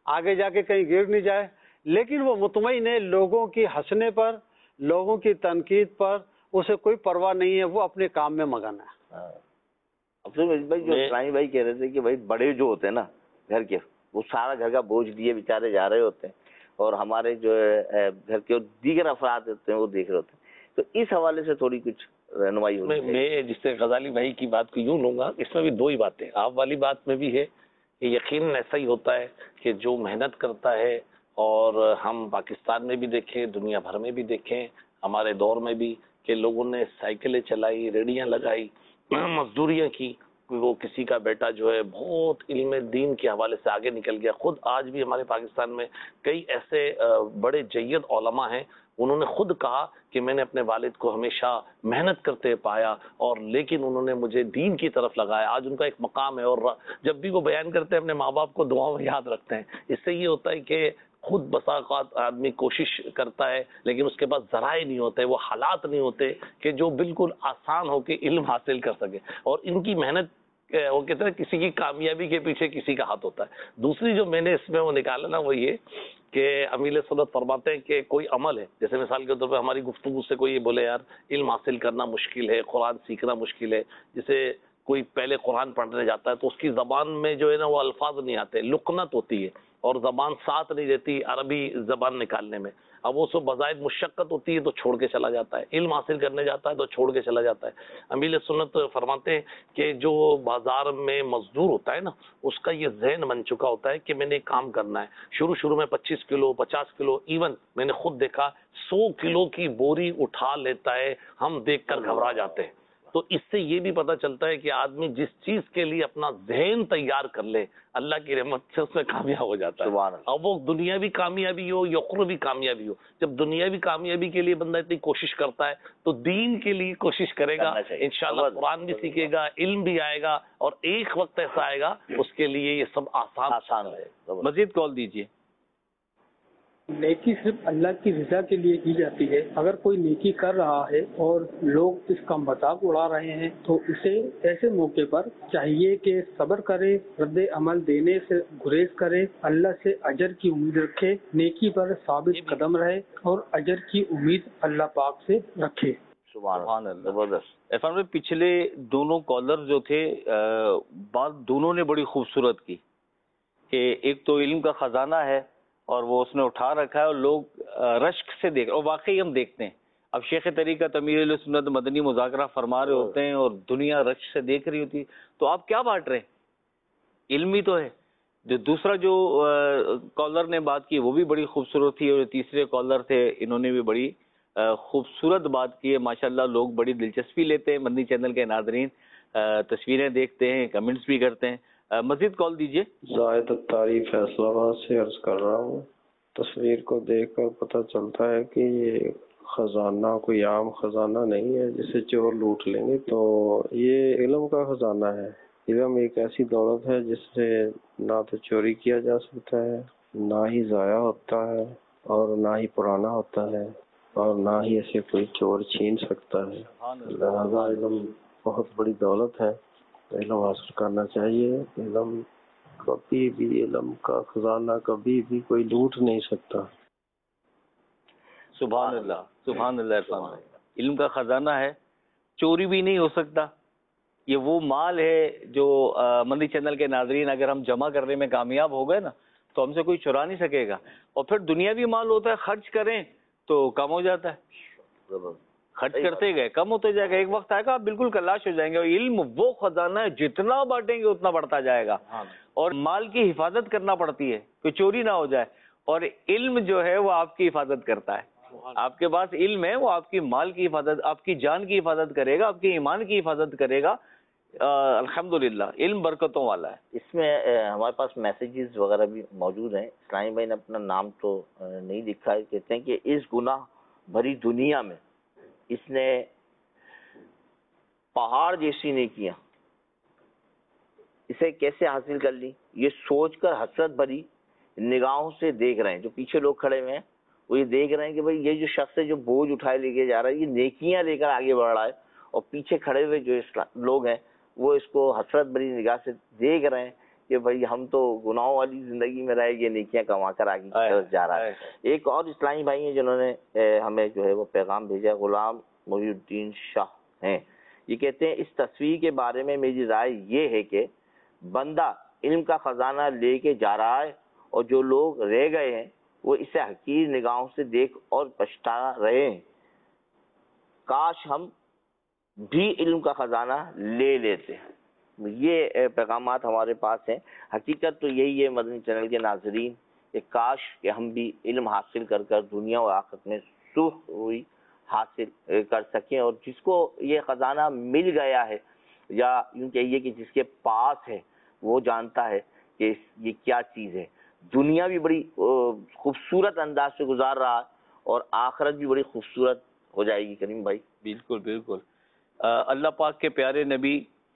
Speaker 6: آگے جا کے کہیں گر نہیں جائے، لیکن وہ مطمئن ہے لوگوں کی ہنسنے پر، لوگوں کی تنقید پر اسے کوئی پرواہ نہیں ہے، وہ اپنے کام میں مگن ہے۔
Speaker 5: عبدالمجید بھائی جو اسلامی بھائی کہہ رہے تھے کہ بھائی بڑے جو ہوتے ہیں نا گھر کے، وہ سارا گھر کا بوجھ لیے بیچارے جا رہے ہوتے ہیں، اور ہمارے جو ہے گھر کے دیگر افراد ہوتے ہیں وہ دیکھ رہے ہوتے ہیں، تو اس حوالے سے تھوڑی کچھ رہنمائی ہونی چاہیے۔
Speaker 4: میں جس سے غزالی بھائی کی بات کو یوں لوں گا، اس میں بھی دو ہی باتیں، آپ والی بات میں بھی ہے کہ یقیناً ایسا ہی ہوتا ہے کہ جو محنت کرتا ہے، اور ہم پاکستان میں بھی دیکھیں، دنیا بھر میں بھی دیکھیں، ہمارے دور میں بھی کہ لوگوں نے سائیکلیں چلائی، ریڑیاں لگائی، مزدوریاں کی، وہ کسی کا بیٹا جو ہے بہت علم دین کے حوالے سے آگے نکل گیا۔ خود آج بھی ہمارے پاکستان میں کئی ایسے بڑے جید علماء ہیں، انہوں نے خود کہا کہ میں نے اپنے والد کو ہمیشہ محنت کرتے پایا، اور لیکن انہوں نے مجھے دین کی طرف لگایا، آج ان کا ایک مقام ہے، اور جب بھی وہ بیان کرتے ہیں اپنے ماں باپ کو دعاؤں میں یاد رکھتے ہیں۔ اس سے یہ ہوتا ہے کہ خود بسا اوقات آدمی کوشش کرتا ہے لیکن اس کے پاس ذرائع نہیں ہوتے، وہ حالات نہیں ہوتے کہ جو بالکل آسان ہو کے علم حاصل کر سکے، اور ان کی محنت وہ کہتے ہیں کسی کی کامیابی کے پیچھے کسی کا ہاتھ ہوتا ہے۔ دوسری جو میں نے اس میں وہ نکالا نا وہ یہ کہ امیل سنت فرماتے ہیں کہ کوئی عمل ہے، جیسے مثال کے طور پہ ہماری گفتگو سے کوئی یہ بولے یار علم حاصل کرنا مشکل ہے، قرآن سیکھنا مشکل ہے، جیسے کوئی پہلے قرآن پڑھنے جاتا ہے تو اس کی زبان میں جو ہے نا وہ الفاظ نہیں آتے، لقنت ہوتی ہے اور زبان ساتھ نہیں دیتی عربی زبان نکالنے میں، اب وہ سب بظاہر مشقت ہوتی ہے تو چھوڑ کے چلا جاتا ہے، علم حاصل کرنے جاتا ہے تو چھوڑ کے چلا جاتا ہے۔ امیل سنت فرماتے ہیں کہ جو بازار میں مزدور ہوتا ہے نا، اس کا یہ ذہن بن چکا ہوتا ہے کہ میں نے کام کرنا ہے، شروع شروع میں پچیس کلو پچاس کلو، ایون میں نے خود دیکھا سو کلو کی بوری اٹھا لیتا ہے، ہم دیکھ کر گھبرا جاتے ہیں۔ تو اس سے یہ بھی پتہ چلتا ہے کہ آدمی جس چیز کے لیے اپنا ذہن تیار کر لے اللہ کی رحمت سے اس میں کامیاب ہو جاتا ہے، اب وہ دنیاوی کامیابی ہو یا اخروی کامیابی ہو۔ جب دنیاوی کامیابی کے لیے بندہ اتنی کوشش کرتا ہے تو دین کے لیے کوشش کرے گا، انشاءاللہ قرآن بھی سیکھے گا، علم بھی آئے گا، اور ایک وقت ایسا آئے گا اس کے لیے یہ سب آسان آسان ہے۔
Speaker 2: مزید کال دیجیے۔
Speaker 14: نیکی صرف اللہ کی رضا کے لیے کی جاتی ہے، اگر کوئی نیکی کر رہا ہے اور لوگ اس کا مذاق اڑا رہے ہیں تو اسے ایسے موقع پر چاہیے کہ صبر کرے، رد عمل دینے سے گریز کرے، اللہ سے اجر کی امید رکھے، نیکی پر ثابت قدم رہے اور اجر کی امید اللہ پاک سے رکھے۔
Speaker 2: سبحان اللہ، زبردست۔ عرفان بھائی پچھلے دونوں کالر جو تھے بات دونوں نے بڑی خوبصورت کی کہ ایک تو علم کا خزانہ ہے اور وہ اس نے اٹھا رکھا ہے اور لوگ رشک سے دیکھ، اور واقعی ہم دیکھتے ہیں اب شیخ طریقت امیر اہل سنت مدنی مذاکرہ فرما رہے ہوتے ہیں اور دنیا رشک سے دیکھ رہی ہوتی، تو آپ کیا بانٹ رہے ہیں؟ علمی تو ہے۔ جو دوسرا جو کالر نے بات کی وہ بھی بڑی خوبصورت تھی، اور تیسرے کالر تھے انہوں نے بھی بڑی خوبصورت بات کی ہے، ماشاءاللہ لوگ بڑی دلچسپی لیتے ہیں، مدنی چینل کے ناظرین تصویریں دیکھتے ہیں، کمنٹس بھی کرتے ہیں۔ مزید کال دیجیے۔
Speaker 15: زائد الطاری فیصلہ آباد سے عرض کر رہا ہوں، تصویر کو دیکھ کر پتہ چلتا ہے کہ یہ خزانہ کوئی عام خزانہ نہیں ہے جسے چور لوٹ لیں گے، تو یہ علم کا خزانہ ہے۔ علم ایک ایسی دولت ہے جس سے نہ تو چوری کیا جا سکتا ہے، نہ ہی ضائع ہوتا ہے، اور نہ ہی پرانا ہوتا ہے، اور نہ ہی اسے کوئی چور چھین سکتا ہے۔ لہذا علم بہت بڑی دولت ہے، علم حاصل کرنا چاہیے۔ علم کبھی بھی، علم کا خزانہ کبھی بھی کوئی لوٹ نہیں سکتا۔
Speaker 2: سبحان اللہ، سبحان اللہ عرفان بھائی، علم کا خزانہ ہے، چوری بھی نہیں ہو سکتا۔ یہ وہ مال ہے جو مدنی چینل کے ناظرین اگر ہم جمع کرنے میں کامیاب ہو گئے نا تو ہم سے کوئی چرا نہیں سکے گا، اور پھر دنیاوی مال ہوتا ہے خرچ کریں تو کم ہو جاتا ہے، خرچ کرتے گئے کم ہوتے جائے گا، ایک وقت آئے گا آپ بالکل کلاش ہو جائیں گے۔ اور علم وہ خزانہ ہے جتنا بانٹیں گے اتنا بڑھتا جائے گا، اور مال کی حفاظت کرنا پڑتی ہے کہ چوری نہ ہو جائے، اور علم جو ہے وہ آپ کی حفاظت کرتا ہے۔ آپ کے پاس علم ہے وہ آپ کی مال کی حفاظت، آپ کی جان کی حفاظت کرے گا، آپ کے ایمان کی حفاظت کرے گا۔ الحمدللہ علم برکتوں والا ہے۔
Speaker 5: اس میں ہمارے پاس میسیجز وغیرہ بھی موجود ہیں۔ اسلامی بھائی نے اپنا نام تو نہیں لکھا ہے، کہتے ہیں کہ اس گناہ بھری دنیا میں اس نے پہاڑ جیسی نیکیاں اسے کیسے حاصل کر لی، یہ سوچ کر حسرت بھری نگاہوں سے دیکھ رہے ہیں۔ جو پیچھے لوگ کھڑے ہوئے ہیں وہ یہ دیکھ رہے ہیں کہ بھئی یہ جو شخص ہے جو بوجھ اٹھائے لے کے جا رہا ہے، یہ نیکیاں لے کر آگے بڑھ رہا ہے، اور پیچھے کھڑے ہوئے جو لوگ ہیں وہ اس کو حسرت بھری نگاہ سے دیکھ رہے ہیں کہ بھائی ہم تو گناہوں والی زندگی میں رہ گئے، نیکیاں کما کر آگے کی طرف جا رہا ہے. ایک اور اسلامی بھائی ہیں جنہوں نے ہمیں جو ہے وہ پیغام بھیجا، غلام محی الدین شاہ ہیں. یہ کہتے ہیں اس تصویر کے بارے میں میری رائے یہ ہے کہ بندہ علم کا خزانہ لے کے جا رہا ہے اور جو لوگ رہ گئے ہیں وہ اسے حقیر نگاہوں سے دیکھ اور پچھتا رہے ہیں. کاش ہم بھی علم کا خزانہ لے لیتے. یہ پیغامات ہمارے پاس ہیں. حقیقت تو یہی ہے مدنی چینل کے ناظرین کہ کاش کہ ہم بھی علم حاصل کر کر دنیا اور آخرت میں سرخ روئی حاصل کر سکیں، اور جس کو یہ خزانہ مل گیا ہے یا یوں کہیے کہ جس کے پاس ہے وہ جانتا ہے کہ یہ کیا چیز ہے. دنیا بھی بڑی خوبصورت انداز سے گزار رہا ہے اور آخرت بھی بڑی خوبصورت ہو جائے گی. کریم بھائی
Speaker 2: بالکل بالکل. اللہ پاک کے پیارے نبی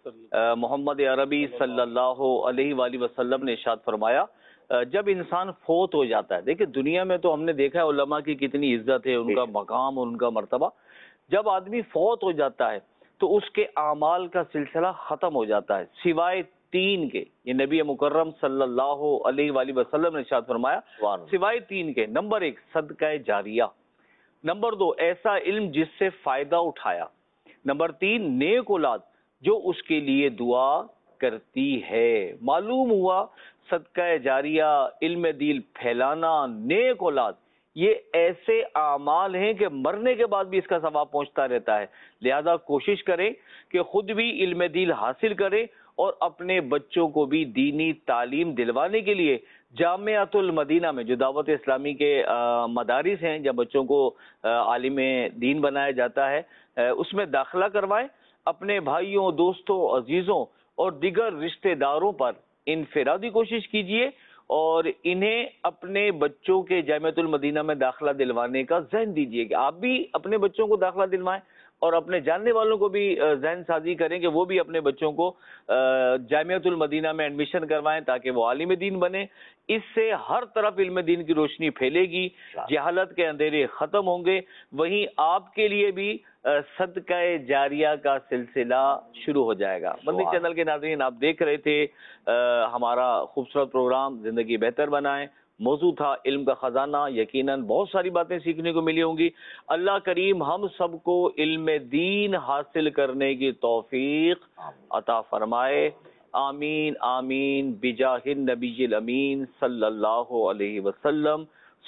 Speaker 2: محمد عربی صلی اللہ علیہ وآلہ وسلم نے ارشاد فرمایا جب انسان فوت ہو جاتا ہے، دیکھیں دنیا میں تو ہم نے دیکھا ہے علماء کی کتنی عزت ہے، ان کا مقام اور ان کا مرتبہ. جب آدمی فوت ہو جاتا ہے تو اس کے اعمال کا سلسلہ ختم ہو جاتا ہے سوائے تین کے. یہ نبی مکرم صلی اللہ علیہ وآلہ وسلم نے ارشاد فرمایا سوائے تین کے. نمبر ایک صدقہ جاریہ، نمبر دو ایسا علم جس سے فائدہ اٹھایا، نمبر تین نیک اولاد جو اس کے لیے دعا کرتی ہے. معلوم ہوا صدقہ جاریہ، علم دین پھیلانا، نیک اولاد یہ ایسے اعمال ہیں کہ مرنے کے بعد بھی اس کا ثواب پہنچتا رہتا ہے. لہذا کوشش کریں کہ خود بھی علم دین حاصل کریں اور اپنے بچوں کو بھی دینی تعلیم دلوانے کے لیے جامعۃ المدینہ میں جو دعوت اسلامی کے مدارس ہیں جب بچوں کو عالم دین بنایا جاتا ہے اس میں داخلہ کروائیں. اپنے بھائیوں، دوستوں، عزیزوں اور دیگر رشتہ داروں پر انفرادی کوشش کیجیے اور انہیں اپنے بچوں کے جامعۃ المدینہ میں داخلہ دلوانے کا ذہن دیجیے کہ آپ بھی اپنے بچوں کو داخلہ دلوائیں اور اپنے جاننے والوں کو بھی ذہن سازی کریں کہ وہ بھی اپنے بچوں کو جامعۃ المدینہ میں ایڈمیشن کروائیں تاکہ وہ عالم دین بنے. اس سے ہر طرف علم دین کی روشنی پھیلے گی، جہالت کے اندھیرے ختم ہوں گے. وہیں آپ کے لیے بھی صدقہ جاریہ کا سلسلہ شروع ہو جائے گا. مدنی چینل کے ناظرین آپ دیکھ رہے تھے ہمارا خوبصورت پروگرام زندگی بہتر بنائیں. موضوع تھا علم کا خزانہ. یقیناً بہت ساری باتیں سیکھنے کو ملی ہوں گی. اللہ کریم ہم سب کو علم دین حاصل کرنے کی توفیق عطا فرمائے. آمین آمین بجاہ النبی الامین صلی اللہ علیہ وسلم.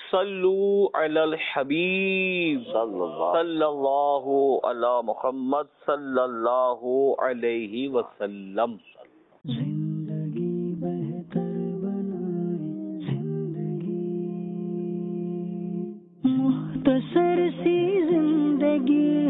Speaker 2: صلو علی الحبیب صلی اللہ علی محمد صلی اللہ علیہ وسلم.
Speaker 1: زندگی بہتر بنائے، زندگی مختصر سی زندگی